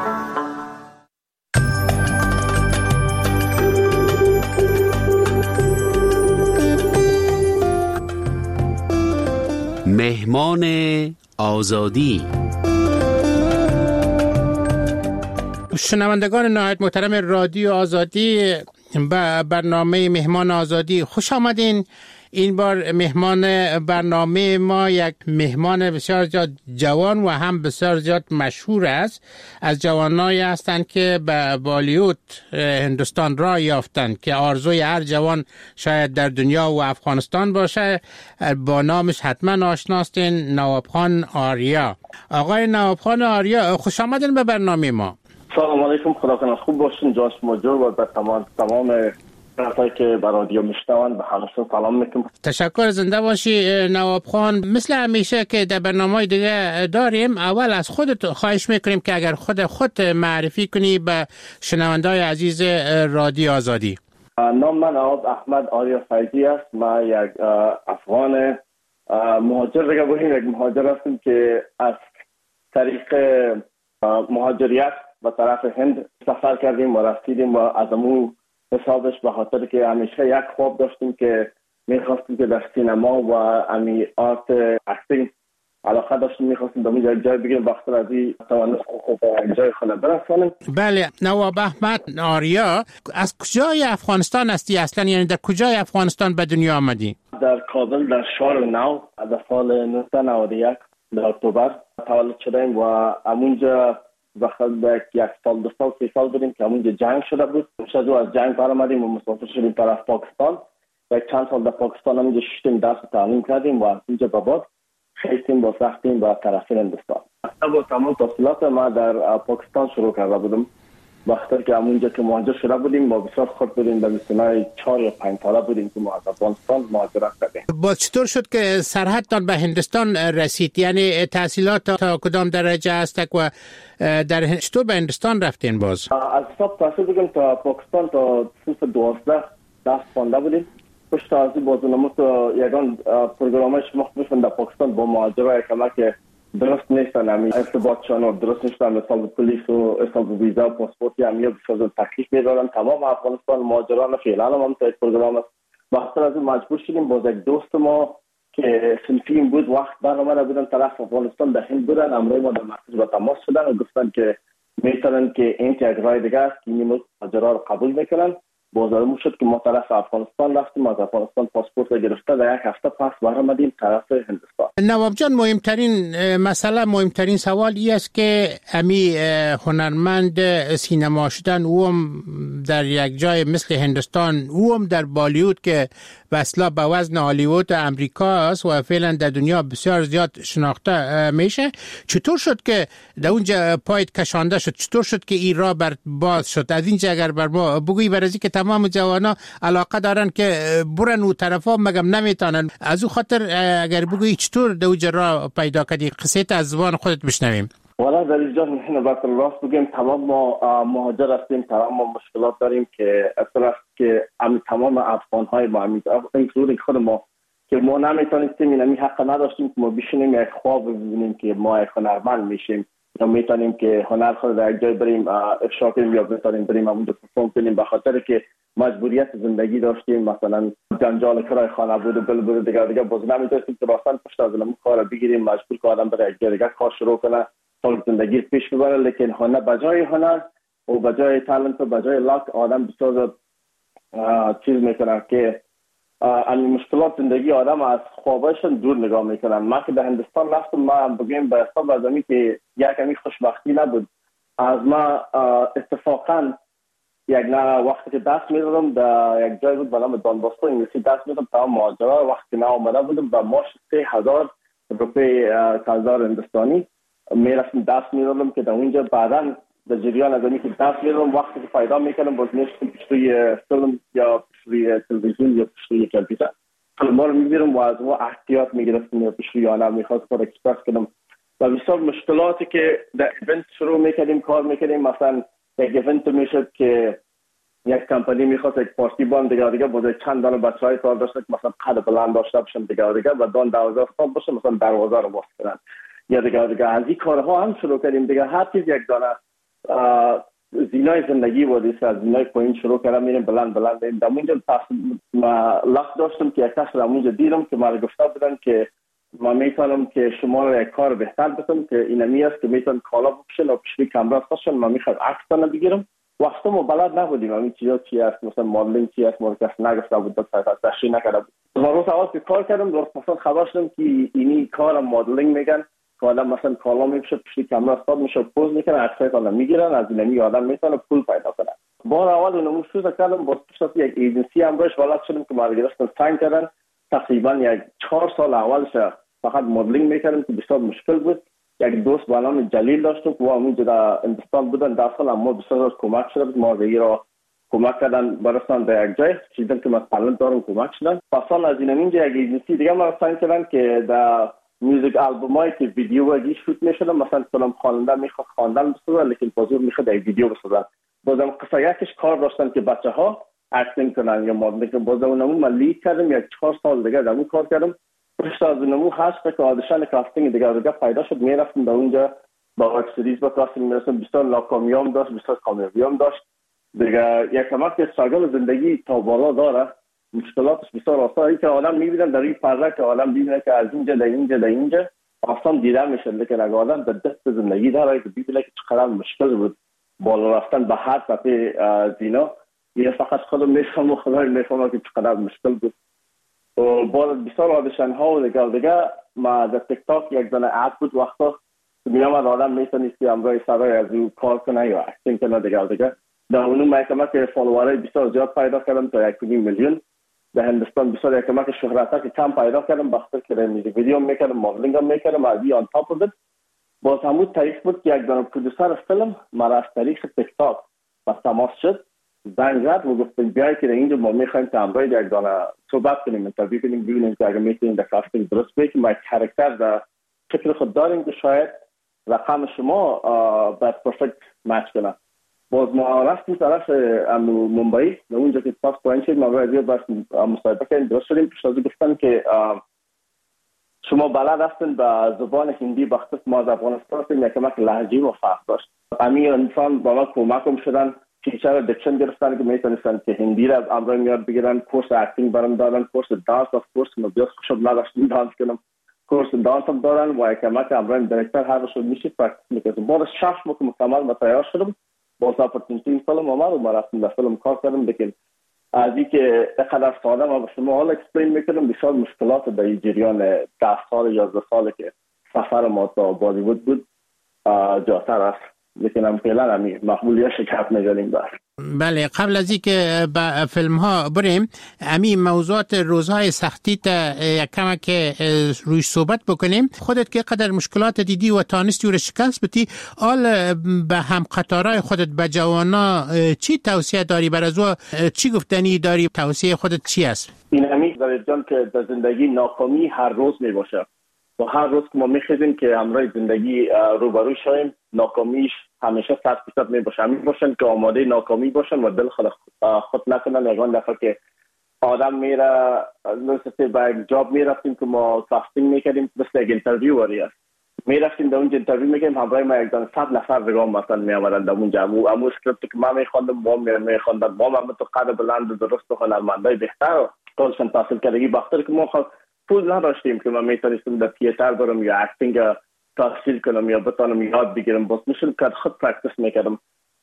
مهمان آزادی. شنوندگان نهایت محترم رادیو آزادی به برنامه مهمان آزادی خوش آمدین. این بار مهمان برنامه ما یک مهمان بسیار زیاد جوان و هم بسیار زیاد مشهور است. از جوانایی هستند که به بالیوود هندوستان را یافتند که آرزوی هر جوان شاید در دنیا و افغانستان باشه. با نامش حتما آشناستین، نواب خان آریا. آقای نواب خان آریا خوش آمدین به برنامه ما. سلام علیکم، خدا کنه خوب باشین. جان شما جور و به تمام تمام کسایی که به رادیو میشنون به همشون سلام میکنم. تشکر، زنده باشی نواب خان. مثل همیشه که در برنامه‌های دیگه داریم، اول از خودت خواهش میکنیم که اگر خود خود معرفی کنی به شنونده‌های عزیز رادیو آزادی. نام من آب احمد آریا فیضی است. ما یک افغان مهاجر دیگه بودیم، یک مهاجر هستیم که از طریق مهاجریت به طرف هند سفر کردیم و رسیدیم و از امون حسابش به خاطر که همیشه یک خواب داشتیم که میخواستیم که در سینما و امی آرت اکتینگ علاقه داشتیم، میخواستیم در یک جای بگیریم وقتی از این توانست خوب یک جای خونه برسانیم. بله، نواب احمد آریا، از کجای افغانستان هستی اصلا؟ یعنی در کجای افغانستان به دنیا آمدی؟ در کابل در شهر نو در سال نوزده نود و یک در اکتبر تولد شدیم و امونجا وقت یک سال دو سال سه سال بودیم که امونجا جنگ شده بود. شدو از جنگ برآمدیم و مسافر شدیم طرف پاکستان. یک چند سال در پاکستان امونجا ششتیم درس تعلیم کردیم و از اینجا به بعد خیستیم با سختیم به طرف هندوستان. با تمام تحصیلات ما در پاکستان شروع کرده بودم. وقتی که همونجا که مهاجر شده بودیم ما بسیار خود بودیم، در سنای چهار یا پنج ساله بودیم که ما از افغانستان مهاجرت کردیم. با چطور شد که سرحدتان به هندوستان رسید؟ یعنی تحصیلات تا کدام درجه است و در چطور به هندوستان رفتین باز؟ از حساب تحصیل بگم تا پاکستان تا صنف دوازده درس خوانده بودیم. پشت از این بازنامه تو یگان پروگرامش مختلف در پاکستان با مهاجرای کمک درست نیستن، همین ارتباطشان و درست نیستن، مثال پلیس و حساب ویزا و پاسپورت یا همیه بسیار تکلیف میدارن. تمام افغانستان مهاجران فعلا هم هم تا یک پروگرام است. وقتی از این مجبور شدیم باز یک دوست ما که صنفیم بود وقت برآمده بودن طرف افغانستان در هند بودن، امروی ما در مرکز با تماس شدن و گفتن که میتونن که این یک رای دیگه است که این مهاجران رو قبول میکنن. بازارمون شد که ما طرف افغانستان رفتیم، از افغانستان پاسپورت گرفته در یک هفته پس برآمدیم طرف هندوستان. نواب جان، مهمترین مسئله، مهمترین سوال ای است که امی هنرمند سینما شدن او هم در یک جای مثل هندوستان، او هم در بالیوود که وصلا به وزن هالیوود امریکا است و فعلا در دنیا بسیار زیاد شناخته میشه، چطور شد که در اونجا پایت کشانده شد؟ چطور شد که این راه بر باز شد؟ از اینجا اگر بر ما بگویی، برای که تمام جوانا علاقه دارن که برن اون طرفا مگم نمیتونن، از او خاطر اگر بگویی چطور در اونجا راه پیدا کردی، قصه از زبان خودت بشنویم. والا در اینجا میخوایم وقت راست بگیم تمام ما مهاجر هستیم، تمام ما مشکلات داریم که اصلا است که تمام افغان های ما اینکلودینگ خود ما که ما نمیتونستیم، این حق نداشتیم که ما بشینیم یک خواب ببینیم که ما یک هنرمند میشیم یا میتونیم که هنر خود در یک جای بریم افشا کنیم یا میتونیم بریم اونجا پرفورم کنیم، به خاطر که مجبوریت زندگی داشتیم، مثلا جنجال کرای خانه بود و بل بود دیگه دیگه باز نمیتونستیم که راستن پشت از اون کار بگیریم، مجبور که آدم بره یک جای دیگه کار شروع کنه تا زندگی پیش ببره. لیکن هنر بجای هنر و بجای تالنت و بجای لاک آدم بسیار چیز میکنه که این مشکلات زندگی آدم از خوابشون دور نگاه میکنن. ما که به هندوستان رفتم، ما بگیم به حساب از امی که یک کمی خوشبختی نبود از ما اتفاقا یک نه وقتی که دست میدادم در یک جای بود به نام دانباستو انگلیسی دست میدادم تا مهاجرا، وقتی نه آمده بودم به ماش سه هزار روپی کالدار هندوستانی میرفتم دست میدادم که در اونجا بعدا در جریان از امی که دست میدادم وقتی که پیدا میکنم باز میشتم پشتوی فیلم یا پشتوی تلویزیون یا پشتوی کامپیوتر ما رو میبیرم و از ما احتیاط میگرفتم یا پشتوی آنها میخواست کار اکسپرس کنم و بسیار مشکلاتی که در ایونت شروع میکردیم کار میکردیم. مثلا یک ایونت میشد که یک کمپانی میخواست یک پارتی بان دیگه دیگه بوده چند دانه بچه های کار داشته که مثلا قد بلند داشته باشن دیگه دیگه و دان دوازده سال باشه مثلا دروازه رو باز کنن یا دیگه دیگه از این کارها هم شروع کردیم دیگه. هر چیز یک دانه زینای زندگی بود، از زینای پایین شروع کردم میریم بلند بلند این دمونجا لخت داشتم که یک کس دمونجا دیدم که ما گفته بودن که ما میتونم که شما رو یک کار بهتر بکنم که اینمی است که میتون کالا بکشن و پشتی کامرا خواستن ما میخواد عکس کنه بگیرم. وقتا ما بلد نبودیم همین چیزا چی است، مثلا مدلینگ چی است ما کس نگفته بود تا تشریح نکرده بود. روز اول که کار کردم درست مثلا خبر شدم که اینی کار مدلینگ میگن که آدم مثلا کالا میشه پشتی کامرا استاد میشه پوز میکنه عکسای کالا میگیرن از اینمی آدم میتونه پول پیدا کنه. بار اول اینو شروع کردم باز پشت یک ایجنسی هم باش ولات شدم که ما رو گرفتن ساین کردن. تقریبا یک چهار سال اولش فقط مدلینگ میکردم که بسیار مشکل بود. یک دوست با نام جلیل داشتم که اونجا در هندوستان بودن داخل اما بسیار کمک شد ما دیگه را کمک کردن برسان در یک جای چیزی که من تالنت دارم کمک شدن. پسان از این اینجا یک ایجنسی دیگه ما ساین کردن که در میوزیک آلبومایی که ویدیو وگی شوت میشدن، مثلا کلام خواننده میخواد خواندن بسازن لیکن بازور میخواد یک ویدیو بسازن. بازم قصه یکش کار داشتن که بچه ها اکتینگ کنن یا مدل که باز اونمو من لید کردم یک چهار سال دیگه دمو کار کردم. پشت از اونمو هشت که آدیشن کاستینگ دیگه دیگه پیدا شد میرفتم در اونجا با وب سریز با کاستینگ میرسم بسیار ناکامیام داشت بسیار کامیابیام داشت دیگه. یک کمک استراگل زندگی تا بالا داره مشکلاتش بسیار آسان که آدم میبینن در این پرده که آدم میبینه که از اینجا در اینجا در اینجا آسان دیده میشه لیکن اگه آدم در دست زندگی داره که ببینه که چقدر مشکل بود بالا رفتن به هر سطح زینا یه فقط خودم میفهم و خدای میفهمه که چقدر مشکل بود و بعد بسیار آدیشن ها و دیگه دیگه ما در تیک تاک یک دانه اد بود وقتا میامد آدم میتونید که امرای سرای از او کار کنه یا اکتینگ کنه دیگه دیگه در اونو محکمه که فالوورای بسیار زیاد پیدا کردم تا یک میلیون در هندوستان بسیار یک کمک شهرت ها که کم پیدا کردم بخاطر که میوزیک ویدیو میکردم مدلینگ هم میکردم از این آن تاپ بود. باز همون طریق بود که یک دانه پرودوسر فیلم مرا از طریق تیک تاک با تماس شد زنگ زد و گفت بیای که اینجا ما میخوایم که امروز یک دانه صحبت کنیم انترویو کنیم ببینیم که اگه میتونیم در کاستینگ درست بکنیم ما کاراکتر در فکر خود داریم که شاید رقم شما باید پرفکت مچ کنه. باز ما رفتیم طرف ممبئی و اونجا که پاس پایین شد ما باید بس مصاحبه کردیم درست شدیم پیش از گفتن که شما بلد هستین به زبان هندی بخصوص ما از افغانستان هستیم یک کمک لهجه و فرق داشت همین انسان با ما کمکم شدن تیچر دکشن گرفتن که میتونستن که هندی را امروز میاد بگیرن کورس اکتینگ برام دادن کورس دانس اف کورس ما بیاد خوشم نداشتیم دانس کنم کورس دانس هم دارن و یک کمک امروز دایرکتور هر روز میشه پرکتیس میکنم بعد شش ماه مکمل ما تیار شدم باز اپورتونیتی فیلم اومد و ما رفتیم در فیلم کار کردم لیکن از اینکه اینقدر ساده ما به شما حال اکسپلین میکنم بسیار مشکلات در این جریان ده سال یازده سال که سفر ما تا بالیوود بود جاتر است لیکن هم فعلا همین مقبولیت شکست می‌گیریم بس. بله قبل از اینکه به فیلم ها بریم همین موضوعات روزهای سختی تا یک کم که روی صحبت بکنیم. خودت که قدر مشکلات دیدی و تانستی و شکست بدی آل به هم قطارای خودت به جوانا چی توصیه داری بر از او چی گفتنی داری توصیه خودت چی است؟ این همین در جان که در زندگی ناکامی هر روز می باشه و هر روز که ما میخیزیم که امروز زندگی روبرو شویم ناکامیش همیشه صد درصد می باشه همین باشن که آماده ناکامی باشن و دل خود خود نکنن. یگان دفعه که آدم میره مثل با یک جاب میرفتیم که ما کاستینگ میکردیم مثل یک اینترویو واری است میرفتیم در اونجا اینترویو میکردیم همراه ما یک دان صد نفر دیگه مثلا میآمدن در اونجا امو امو اسکریپت که ما میخواندم ما میخواندم ما ما تو قد بلند درست و هنرمندای بهتر کارشون تحصیل کردگی بخاطر که ما پول نداشتیم که من میتونستم در تئاتر برم یا اکتینگ تحصیل کنم یا بتونم یاد بگیرم باز میشم که خود پرکتیس میکردم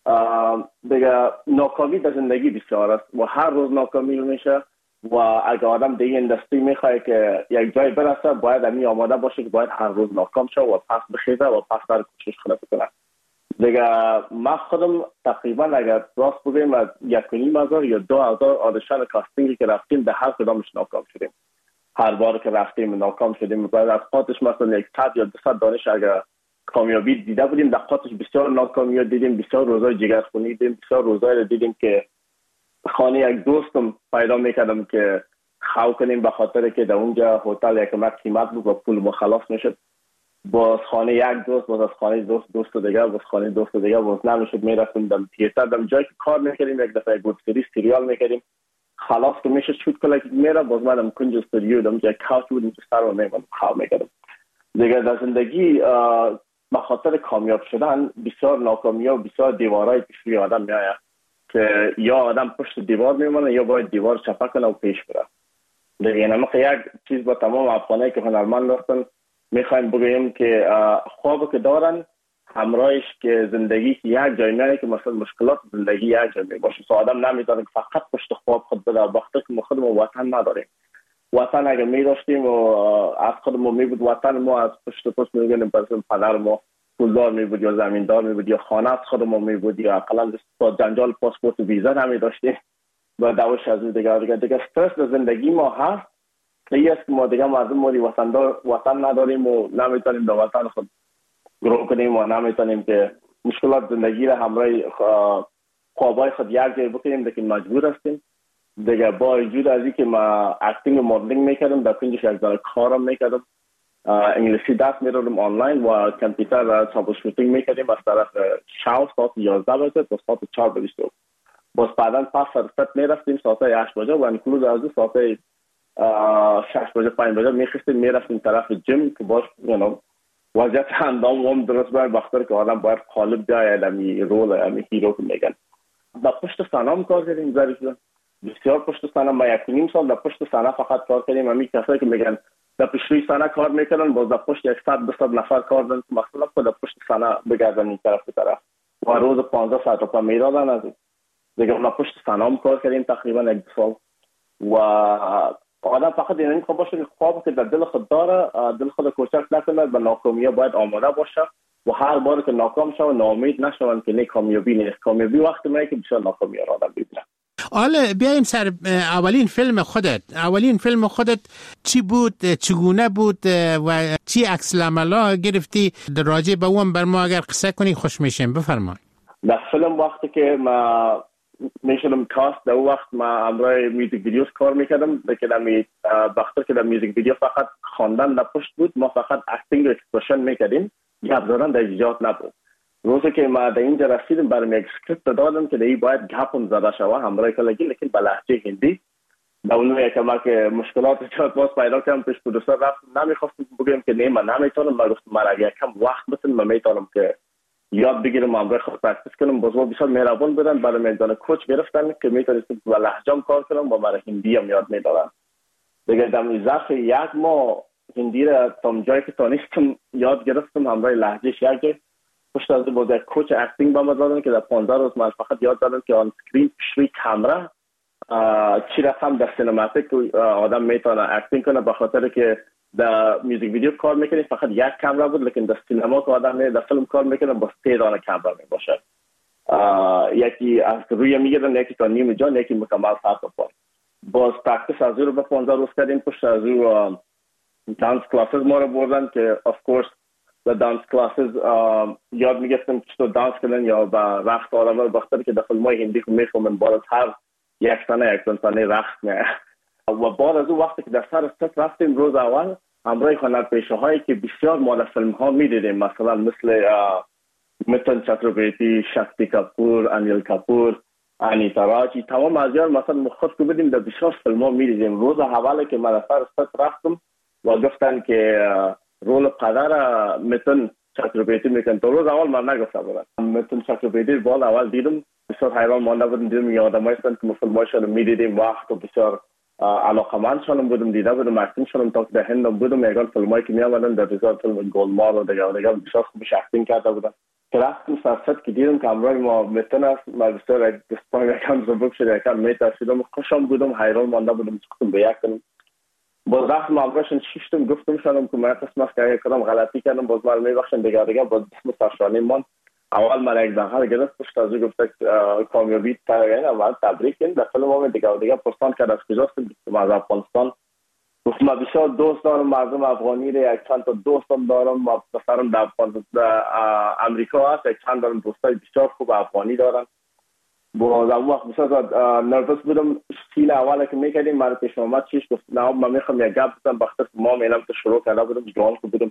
دیگه. ناکامی در زندگی بسیار است و هر روز ناکامی میشه و اگه آدم در این اندستری میخواد که یک جای برسه باید همین آماده باشه که باید هر روز ناکام شه و پس بخیزه و پس در کوشش خود بکنه دیگه. من خودم تقریبا اگر راست بگیم از یک و نیم هزار یا دو هزار آدیشن کاستینگی که رفتیم در هر کدامش ناکام شدیم. هر بار که رفتیم ناکام شدیم بعد از قاطش مثلا یک صد یا دوصد دانش اگر کامیابی دیده بودیم در قاطش بسیار ناکامی دیدیم بسیار روزای جگرخونی دیدیم بسیار روزای دیدیم که خانه یک دوستم پیدا میکردم که خو کنیم به خاطر که در اونجا هتل یک کمک قیمت بود و پول ما خلاص میشد باز خانه یک دوست باز از خانه دوست دوست دیگه باز خانه دوست دیگه باز نمیشد میرفتیم در تئاتر در جایی که کار میکردیم یک دفعه گود سری سریال میکردیم خلاص که میشه شوت کلا که میره باز منم کنج استودیو دم جای کاوچ بودم که سر و میمون خواهم میکردم دیگه. در زندگی به خاطر کامیاب شدن بسیار ناکامی و بسیار دیوارهای پیش روی آدم میآید که یا آدم پشت دیوار میمونه یا باید دیوار چپه کنه و پیش بره دیگه. یعنی مثل یک چیز با تمام افغانایی که هنرمند هستن میخوایم بگوییم که خواب که دارن همراهش که زندگی که یک جای نه که مثلا مشکلات زندگی یک جای می باشه. آدم نمیتونه که فقط پشت خواب خود بده وقتی که ما خودمون وطن نداریم. وطن اگه می داشتیم و از خودمون می بود وطن ما از پشت پشت می بینیم مثلا پدر ما پولدار می بود یا زمیندار می بود یا خانه از خودمون می بود یا اقلا با جنجال پاسپورت و ویزا نمی داشتیم و دوش از دیگه دیگه دیگه استرس در زندگی ما هست این است که ما دیگه مردم موری وطن دار وطن نداریم و نمیتونیم در وطن خود گرو کنیم و نمیتونیم که مشکلات زندگی را همراه خوابای خود یک جای بکنیم لیکن مجبور هستیم دیگه. با وجود از اینکه ما اکتینگ و مدلینگ میکردم در کنجش یک دانه کارم میکردم انگلیسی درس میدادم آنلاین و کامپیوتر را ترابل شوتینگ میکردیم از طرف شاو ساعت یازده بجه تا ساعت چهار بجه. باز بعدا پس فرصت میرفتیم ساعت هشت بجه و انکلوز از دو ساعت شش بجه پنج بجه میخستیم میرفتیم طرف جیم که باش وضعیت اندام هم درست باید بخاطر که آدم باید قالب بیاید امی رول امی هیرو که میگن. در پشت صحنه هم کار کردیم ظریف جان، بسیار پشت صحنه. ما یک نیم سال در پشت صحنه فقط کار کردیم. امی کسایی که میگن در پیشروی صحنه کار میکنن باز در پشت صد دویست نفر کار دارن که مثلا خود در پشت صحنه بگردن این طرف به طرف و روز پانزده ساعت رو میدادن. از دیگه اون پشت صحنه هم کار کردیم تقریبا یک سال و آدم فقط این خواب باشه که خواب که در دل خود داره دل خود کوچک نکنه، به ناکامی باید آماده باشه و هر بار که ناکام شود ناامید نشون که نه کامیابی نیست. کامیابی وقتی میاد که بسیار ناکامی را آدم ببینه. حالا بیایم سر اولین فیلم خودت. اولین فیلم خودت چی بود، چگونه بود و چی عکس العملا گرفتی؟ راجع به اون بر ما اگر قصه کنی خوش میشیم. بفرمایید. در فیلم وقتی که ما میشدم کاست در وقت ما امروی میوزیک ویدیوز کار میکردم، لیکن امی بخاطر که در میوزیک ویدیو فقط خواندن در پشت بود، ما فقط اکتینگ و اکسپرشن میکردیم، گپ زدن در ایجاد نبود. روزی که ما در اینجا رسیدم برام یک اسکریپت دادم که دیگه باید گپم زده شود همراه کلگی، لیکن به لهجه هندی. در اون یک ما که مشکلات چند باز پیدا کردم پیش پرودوسر رفتم نمیخواستم بگم که نه من نمیتونم، من گفتم من اگه کم وقت بتونم من میتونم که یاد بگیرم امروز خود پرکتیس کنم. باز بسیار مهربان بودن، برای من دانه کوچ گرفتن که میتونستم با لهجه‌ام کار کنم و برای هندی هم یاد میدادن. دیگه در ظرف یک ماه هندی را تا جایی که تونستم یاد گرفتم، همراه لهجهش یک پشت از باز یک کوچ اکتینگ با من دادن که در پانزده روز من فقط یاد دادن که آن سکرین پیشروی کامرا چی رقم در سینماتیک آدم میتونه اکتینگ کنه، به خاطر که در میوزیک ویدیو کار میکنی فقط یک کامرا بود، لیکن در سینما که آدم نه در فیلم کار میکنه با سه دانه کامرا میباشه. یکی از روی میگیرن، یکی تا نیم جان، یکی مکمل ساعت و پای. باز پرکتیس از رو به پانزده روز کردیم. پشت از رو دانس کلاسز ما رو بردن که اف کورس در دانس کلاسز یاد میگفتم چطور دانس کنن یا با رقص آدم رو، بخاطر که در فیلم‌های هندی که میفهمن باز هر یک سنه یک سنه رقص نه. و بعد از اون وقتی که در سر ست رفتیم روز اول همراه هنرپیشه هایی که بسیار ما در فیلم ها میدیدیم، مثلا مثل میتن چتروپتی، شکتی کپور، انیل کپور، انیتا راجی، تمام از یار مثلا خود که بدیم در بسیار فیلم ها میدیدیم. روز اولی که من در سر ست رفتم و گفتن که رول پدر میتن چتروپتی میکن، تو روز اول من نگفته بودم. میتن چتروپتی بال اول دیدم بسیار حیران مانده بودم، دیدم یادم هستن که فیلماشون میدیدیم وقت و بسیار علاقمند شدم بودم، دیده بودم اکتینگ شدم تا که در هند بودم. یکان فیلمایی که می آمدن در بسیار فیلم گلمار و دیگه دیگه بسیار خوبش اکتینگ کرده بودن. که رفتم سرست که دیدم که همراه ما میتن است، من بسیار دستان یکم زبک شده، یکم میترسیدم، خوشم بودم، حیران مانده بودم چکتم به یک کنم. باز رفتم همراهشون شیشتم، گفتم شدم که من قسم است که اگه کدام غلطی کردم باز من میبخشن دیگه دیگه. باز اسم سرشانی من اول من یک دهه گرفت، پشت از او گفته کامیابی ترین اول تبریک کن. در فیلم هم دیگه دیگه پرسان کرد از کجاست، گفتم از افغانستان. گفتم من بسیار دوست دارم مردم افغانی را، یک چند تا دوستم دارم و پسرم در امریکا هست، یک چند دارم دوستای بسیار خوب افغانی دارن. باز اون وقت بسیار نروس بودم. سیل اولی که میکردیم من پیش اومد چیش گفت نه من میخوام یک گپ بزنم، بخاطر که ما میلم تو شروع کرده بودم جوان که بودم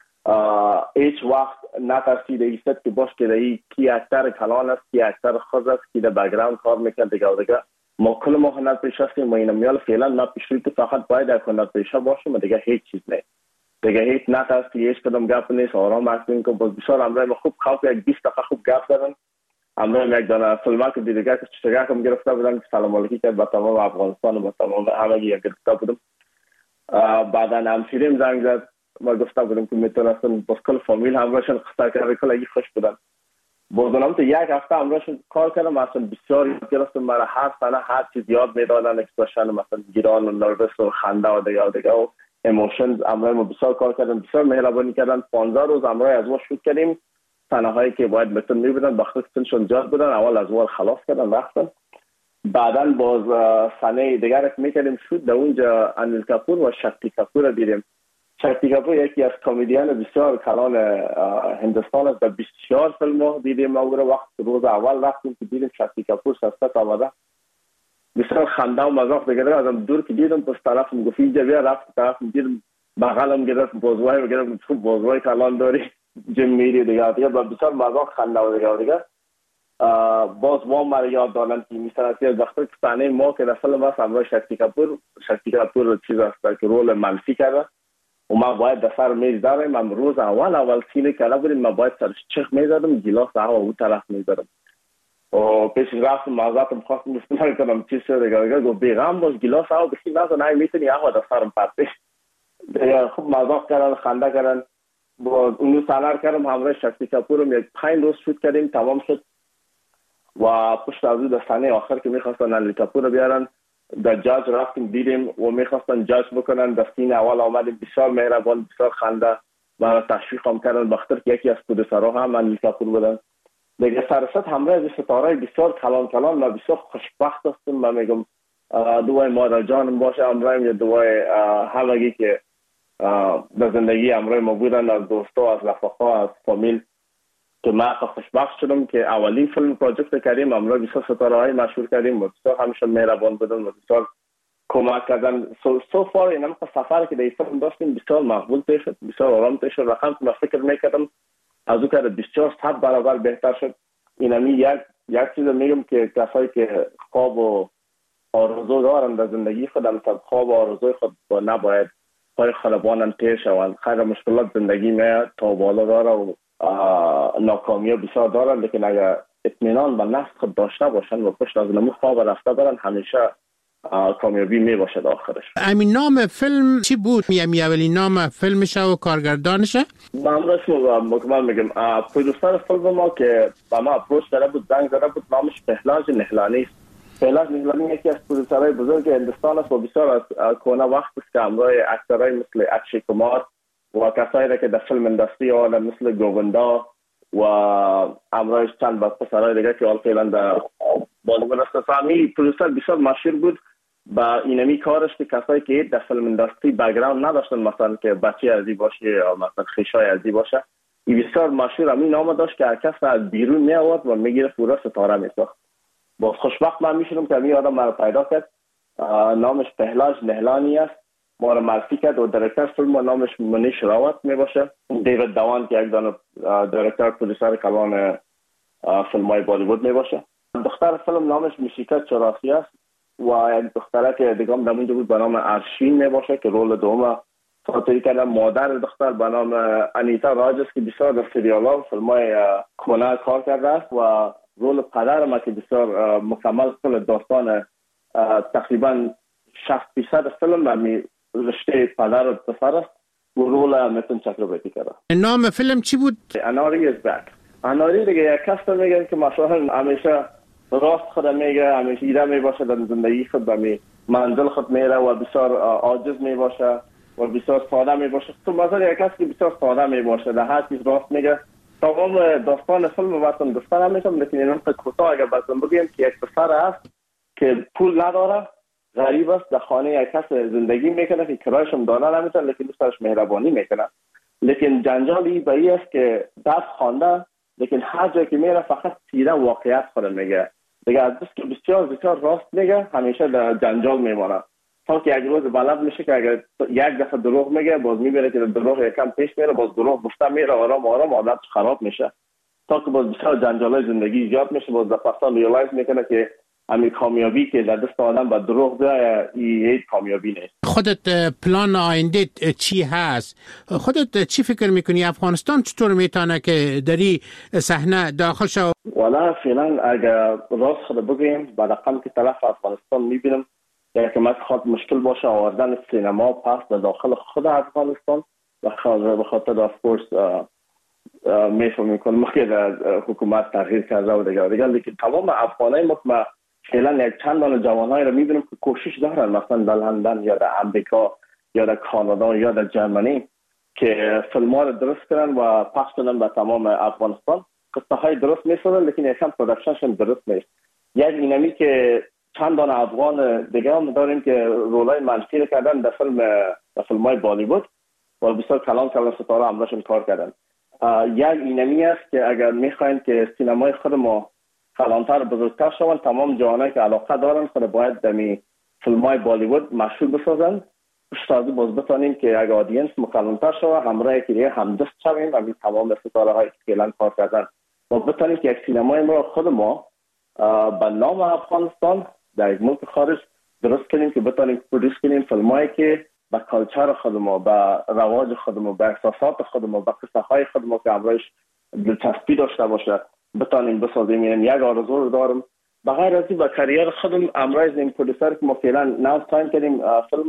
هیچ وقت نترسیده ایست که باش که ای کی اکتر کلان است، کی اکتر خود است، کی در بگراند کار میکرد دیگه دیگه. ما کل ما هنر پیش هستیم و این میال فعلا ما پیشوی که فقط باید در هنر پیشه باشیم و دیگه هیچ چیز نه، دیگه هیچ نترسی، هیچ کدام گپ نیست، آرام اکتینگ کن. باز بسیار امروز خوب خواب یک بیست دقیقه خوب گپ زدن. امروز یک دانه فیلم که دیگه که چشگاه کم گرفته بودن که سلام علیکی کرد با تمام افغانستان و با تمام همه یک گرفته بودم. بعدا همسیریم زنگ زد، ما گفته بودم که میتونستن باز کل فامیل همراهشون قصه کرده، کل اگه خوش بودن. بازونم تو یک هفته همراهشون کار کردم، اصلا بسیار یاد گرفتم. مرا هر سنه هر چیز یاد میدادن، اکسپرشن مثلا گیران و نروس و خنده و دیگه دیگه و ایموشنز. امروز ما بسیار کار کردن، بسیار مهربانی کردن. پانزده روز امروز از ما شروع کردیم. سنه هایی که باید میتون میبودن بخاطر سنشون زیاد بودن، اول از وار خلاص کردن رفتن. بعدا باز سنه دیگر که میکردیم شد در اونجا انیل کپور و شکتی کپور دیدیم. شکتی کپور یکی از کمدین بسیار کلان هندوستان است، در بسیار فیلم ها دیدیم. ما او وقت روز اول رفتیم که دیدیم شکتی کپور سست آمده، بسیار خنده و مذاق دیگه. ازم دور که دیدم پس طرفم گفت اینجا بیا، رفت طرفم دیدم بغلم گرفت، بازوهای رو گرفت، خوب بازوهای کلان داری جم میری دیگه دیگه. با بسیار مذاق خنده و دیگه دیگه. باز وام مرا یاد دارن که مثلا از وقتی که صحنه ما که در فیلم هست همراه شکتی کپور شکتی کپور چیز هست که رول منفی کرده و ما باید در سر میز داریم. من روز اول اول سینه کرده بودیم ما باید سرش چخ میزدم گیلاس هوا اون طرف میزدم و پیش رفتم معذرتم خواستم مستمر کنم چیز شده دیگه گفت بیغم باش گیلاس هوا بخی نزد نه میتونی هوا در سرم پرته دیگه خوب مذاق کردن خنده کردن. باز اونو سالار کردم همراه شکتی کپورم یک پنج روز شوت کردیم تمام شد و پشت از در صحنه آخر که میخواستن نلی کپور رو بیارن در جاج رفتیم دیدیم و میخواستن جاج بکنن. در سین اول آمدیم بسیار مهربان بسیار خنده و تشویق هم کردن بخاطر که یکی از پرودوسرها هم نلی کپور بودن دیگه. سرست همراه از ستاره بسیار کلان کلان و بسیار خوشبخت هستم. من میگم دوای مادر جانم باشه همراهیم یا دوای همگی که در زندگی همراه ما بودن از دوستا از رفقا از فامیل که من خوشبخت شدم که اولین فیلم پروژکت کردیم همراه بسیار ستاره های مشهور کردیم و بسیار همیشه مهربان بودن و بسیار کمک کردن. سو سو فار این همه سفر که در فیلم داشتیم بسیار مقبول پیش شد بسیار آرام پیش شد. رقم که من فکر میکردم از او که بسیار صد برابر بهتر شد. این همی یک یک چیز میگم که کسایی که خواب و آرزو دارن در زندگی خود مثلا خواب و آرزوی خود با نباید پای خلبانن تیر شوند. خیلی مشکلات زندگی میاد تا بالا داره و ناکامی بسیار دارن لیکن اگر اطمینان به نفس خود داشته باشن و پشت از نمو خواب رفته برن همیشه کامیابی می باشد آخرش. همین نام فیلم چی بود؟ می اولین نام فیلمشه و کارگردانشه؟ من رسم مکمل میگم پرودوسر فیلم ما که با ما اپروچ کرده بود زنگ زده بود نامش پهلاج نهلانی است. پهلاج نهلانی یکی از پرودوسرهای بزرگ هندوستان است و بسیار از کهنه وقت است که همراه اکترهای مثل اکشی کمار و کسایی را که در فیلم اندستری آمدن مثل گووندا و همراهش چند پسرهای دیگه که حال فعلا در بالیوود هستن. فهمی پرودوسر بسیار مشهور بود با اینمی کارش که کسایی که در فیلم اندستری بک‌گراند نداشتن مثلا که بچه ازی باشه یا مثلا خیشای ازی باشه این بسیار مشهور همین نام داشت که هر کس از بیرون می آورد و میگیره پورا ستاره میساخت. باز خوشبخت من میشدم که همین آدم مرا پیدا کرد. نامش پهلاج نهلانی است. ما را معرفی کرد و دایرکتور فیلم نامش منیش راوت می باشه. دیوید دوان که یک دانه دایرکتور پرودوسر کلان فیلم های بالیوود می باشه. دختر فیلم نامش میشیکا چراسی است و یک دختره که دیگه هم در اونجا بود به نام ارشین می باشه که رول دوم ساطری کردن. مادر دختر به نام انیتا راج است که بسیار در سریال ها فیلم های کهنه کار کرده است و رول پدر ما که بسیار مکمل کل داستان تقریبا شصت درصد فیلم می رشته پدر و پسر است و رول متن چکرورتی کرده. نام فیلم چی بود؟ اناری از بک. اناری دیگه یک کس میگه که مثلا همیشه راست خود میگه همیشه ایده می باشه در زندگی خود به منزل خود میره و بسیار عاجز می باشه و بسیار ساده می باشه. تو مثلا یک کس که بسیار ساده می باشه در هر چیز راست میگه. تمام داستان فیلم واسم گفتن نمیشم لیکن این نقطه کوتاه اگر بازم بگیم که یک پسر است که پول نداره غریب است در خانه یک کس زندگی میکنه که کرایش هم داده نمیتونه لیکن دوستش مهربانی میکنه. لیکن جنجالی به این است که درس خوانده لیکن هر جایی که میره فقط تیره واقعیت خود میگه. دیگه از دوست که بسیار بسیار راست میگه همیشه در جنجال میمونه تا که یک روز بلد میشه که اگر یک دفعه دروغ میگه باز میبینه که دروغ یکم پیش میره باز دروغ گفته میره آرام آرام عادت خراب میشه تا که باز بسیار جنجالای زندگی ایجاد میشه. باز در پسا ریالایز میکنه که همین کامیابی که در دست آدم با دروغ بیایه این کامیابی نیست. خودت پلان آینده چی هست؟ خودت چی فکر میکنی افغانستان چطور میتونه که دری صحنه داخل شو؟ والا فعلا اگر راست خود بگیم با رقم که طرف افغانستان میبینم یا که من خود مشکل باشه آوردن سینما پس در داخل خود افغانستان به خاطر افکورس میفهمیم کنم که در حکومت تغییر کرده و دیگر دیگر لیکن تمام افغانای ما فعلا یک چند دانه جوانایی رو میبینم که کوشش دارن مثلا در لندن یا در امریکا یا در کانادا یا در جرمنی که فیلم‌ها رو درست کنن و پخش کنن به تمام افغانستان. قصه های درست میسازن لیکن یکم پروداکشنشون درست نیست. یک اینمی که چند دانه افغان دیگه هم داریم که رولای منفی رو کردن در فیلم در فیلم‌های بالیوود و بسیار کلان کلان ستاره همراهشون کار کردن. یک اینمی است که اگر میخواین که سینمای خود ما کلانتر بزرگتر شوند تمام جوانایی که علاقه دارن خود باید دمی فیلم‌های بالیوود مشهور بسازن. شاید باز بتونیم که اگر آدینس مکلانتر شود همراه که دیگه همدست شویم و تمام ستاره هایی که فعلا کار کردن و بتانیم که یک سینمای ما خود ما به نام افغانستان در یک ملک خارج درست کنیم که بتانیم پرودوس کنیم فیلمایی که به کالچر خود ما، به رواج خود ما، به احساسات خود ما، به قصه های خود ما که امروز دلچسپی داشته باشه بتانیم بسازیم. یعنی یک آرزو رو دارم به غیر از این به کریر خودم امروز این پرودوسر که ما فعلا نو ساین کردیم فیلم،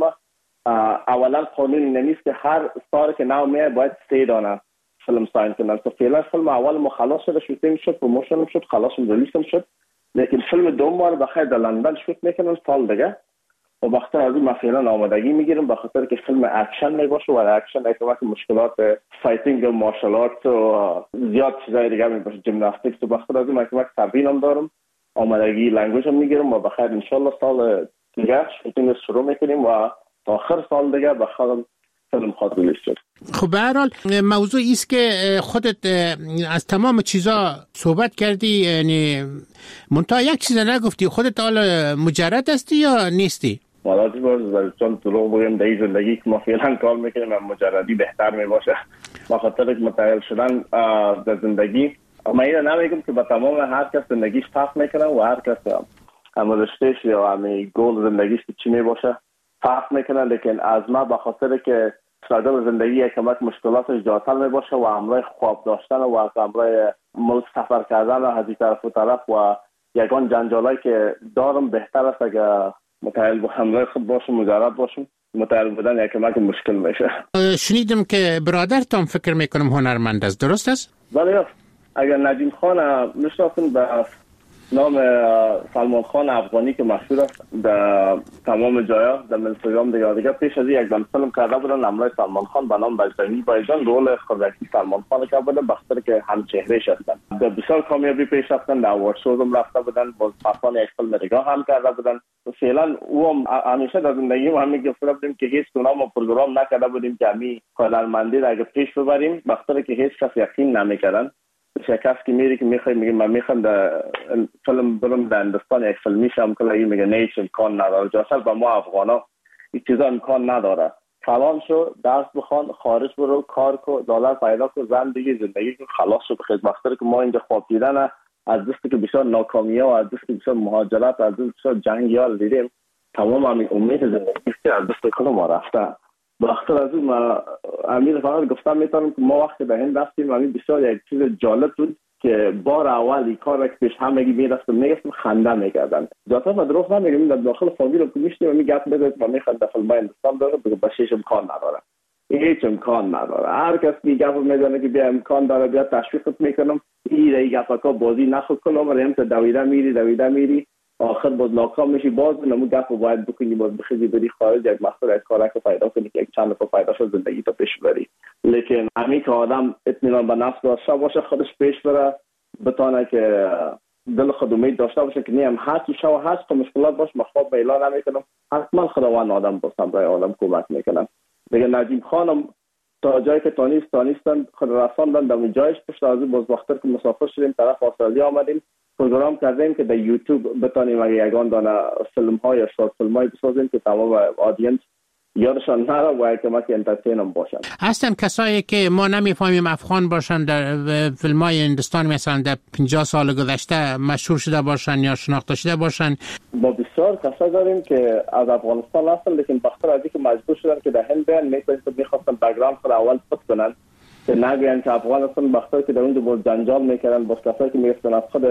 اولا قانونی نمیست که هر ستار که نو میه باید سه دانه فیلم ساین کنن. تو فعلا فیلم اول ما خلاص شده، شوتینگ شد، پروموشن شد، خلاص ریلیز شد، لیکن فیلم دوم بار بخیر در لندن شوت میکنن سال دیگه و بخاطر از این ما فعلا آمادگی میگیرم، بخاطر که فیلم اکشن میباشه و اکشن اکمت مشکلات فایتینگ و مارشال آرت و زیاد چیزای دیگه میباشه، ژیمناستیکس و بخاطر از این اکمت تبیین هم دارم، آمادگی لنگویج هم میگیرم و بخیر ان شاء الله سال دیگه شوتینگ شروع میکنیم و تا آخر سال دیگه بخیر فیلم خود ریلیز شد. خب به هر حال موضوع ایست که خودت از تمام چیزا صحبت کردی، یعنی منتها یک چیز نگفتی، خودت حالا مجرد هستی یا نیستی؟ والا باز چون دروغ بگم در زندگی که ما فعلا کار میکنیم مجردی بهتر میباشه، بخاطر که متعهل شدن در زندگی اما این نمیگم که با تمام هر کس زندگیش فرق میکنه و هر کس هم رشتهش یا هم گول زندگیش چی میباشه فرق میکنه، لیکن از ما بخاطر که استراگل زندگی یک کمک مشکلاتش جاتر میباشه و همراه خواب داشتن و همراه ملک سفر کردن و از این طرف و طرف و یگان جنجالایی که دارم بهتر است اگر متعهل با همراه خود باشم، مجرد باشم. متعهل بودن یک کمک مشکل میشه. شنیدم که برادرتان فکر میکنم هنرمند است، درست است؟ بله، اگر نجیم خان میشناسین به نام سلمان خان افغانی که مشهور است در تمام جایا در اینستاگرام دیگه دیگه پیش از یک فیلم کرده بودن نامش سلمان خان به نام بجدنی بایجان، رول خودکی سلمان خان کرده بودن، بخاطر که هم چهرهش هستن در بسیار کامیابی پیش رفتن، در اوارد شوز هم رفته بودن، باز پسان یک فیلم دیگه هم کرده بودن. فعلا او هم همیشه در زندگی ما همین گفته بودیم که هیچ کدام پروگرام نکرده بودیم که همین هنرمندی را اگه پیش ببریم، بخاطر که هیچ کس یقین نمیکردن. شکست که میری که میخوای میگه من میخوام در فیلم برم در هندوستان یک فیلمی شم که میگه نیچ امکان نداره، جاسر با ما افغانا این چیزا امکان نداره، فلان شو، درس بخوان، خارج برو، کار کو، دلار پیدا کو، زندگی زندگی کو، خلاص شو بخیر. بخاطر که ما اینجا خواب دیدن از دستی که بسیار ناکامی‌ها و از دستی که بسیار مهاجرت، از دستی بسیار جنگی‌ها دیدیم، تمام همین امید زندگی که از دست کل ما رفته. بخاطر از اون امیر فقط گفتم میتونم که ما وقتی به هند رفتیم همین بسیار یک چیز جالب بود که بار اولی کار که پیش همگی میرفتم میگفتم خنده میکردن، جاتا ما دروغ نمیگم، در داخل فامیل رو میشتیم و میگفت بذارید و میخواد دفعه ما هندوستان داره بگو بشیش امکان نداره، هیچ امکان نداره. هر کس میگه میزنه که بیا امکان داره بیا تشویقت میکنم، این دیگه گپاکا بازی نخود کنم ریم تا دویده میری دویده میری آخر باز ناکام میشی، باز نمو گپ رو باید بکنی، باز بخیزی بری خارج یک مقصد یک کارک رو پیدا کنی که یک چند پا پیدا شد زندگی تا پیش بری. لیکن همین که آدم اطمینان به نفس داشته باشه خودش پیش بره، بتانه که دل خود امید داشته باشه که نیم هر چی شو هست که مشکلات باشه مخواب به اعلان نمیکنم، حتما خداوند آدم بستم برای آدم کمک میکنم. دیگه نجیم خانم تا جایی که تانیست تانیستن خود رساندن در جایش پشت از باز وقتی که مسافر شدیم طرف استرالیا آمدیم پروگرام کردیم که در یوتیوب بتانیم اگه یگان دانه فیلم های یا شورت فیلم های بسازیم که تمام آدینس یادشان نره و کمک انترتین هم باشن. هستن کسایی که ما نمیفهمیم افغان باشن در فیلم های هندوستان مثلا در پنجاه سال گذشته مشهور شده باشن یا شناخته شده باشن؟ با بسیار کسا داریم که از افغانستان هستن لیکن بخاطر از اینکه مجبور شدن که در هند بیان میخواستن بک‌گراند خود اول پت کنن که نگوین که افغانستان بخاطر که در اونجا باز جنجال میکردن، باز کسایی که میگفتن از خود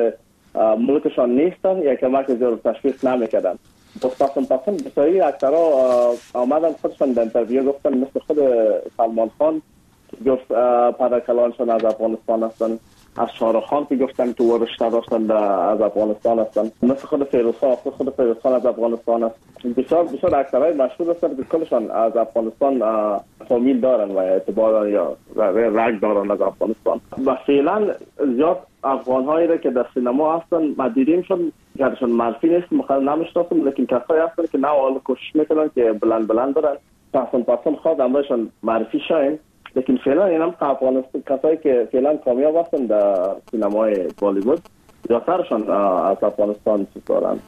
ملکشان نیستن یا کمک زیاد تشویق نمیکردن. بستاسم پسند بسیاری اکترها آمدن خودشان در انترویو گفتن مثل خود سلمان خان که گفت پدرکلانشان از افغانستان هستن، از شاهرخ خان که گفتن تو رشته داشتن از افغانستان هستن، مثل خود فیروز خان خود فیروز خان از افغانستان هست. بسیار بسیار اکترهای مشهور هستن که کلشان از افغانستان فامیل دارن و اعتبار یا رگ دارن از افغانستان. و فعلا زیاد افغان هایی را که در سینما هستن ما دیدیم شد گرشون معرفی نیست مخیل نمیشناسم، لیکن کسایی هستن که نه حالا کوشش میکنن که بلند بلند برن پسن پسن خواهد امرایشان معرفی شاین، لیکن فعلا این هم افغانستان کسایی که فعلا کامیاب هستن در سینمای بالیوود زیادترشان از افغانستان دارن.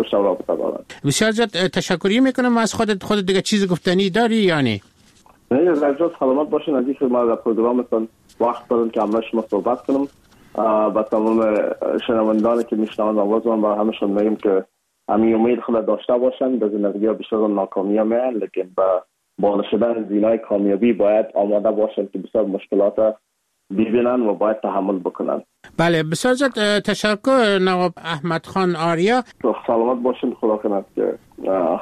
بسیار زیاد تشکری میکنم از خودت. خودت دیگه چیز گفتنی داری یعنی؟ نه از رجوع سلامت باشین از اینکه ما در پروگرامتون وقت دارم که امروز شما صحبت کنم با تمام شنوندانی که میشنوند آواز من با همشون میگم که همین امید خود داشته باشند. در زندگی ها بیشتر ناکامی ها میان، لیکن با بالا شدن زینای کامیابی باید آماده باشند که بسیار مشکلات ببینن و باید تحمل بکنن. بله بسیار زیاد تشکر نواب احمد خان آریا. سلامت باشین، خدا کنند که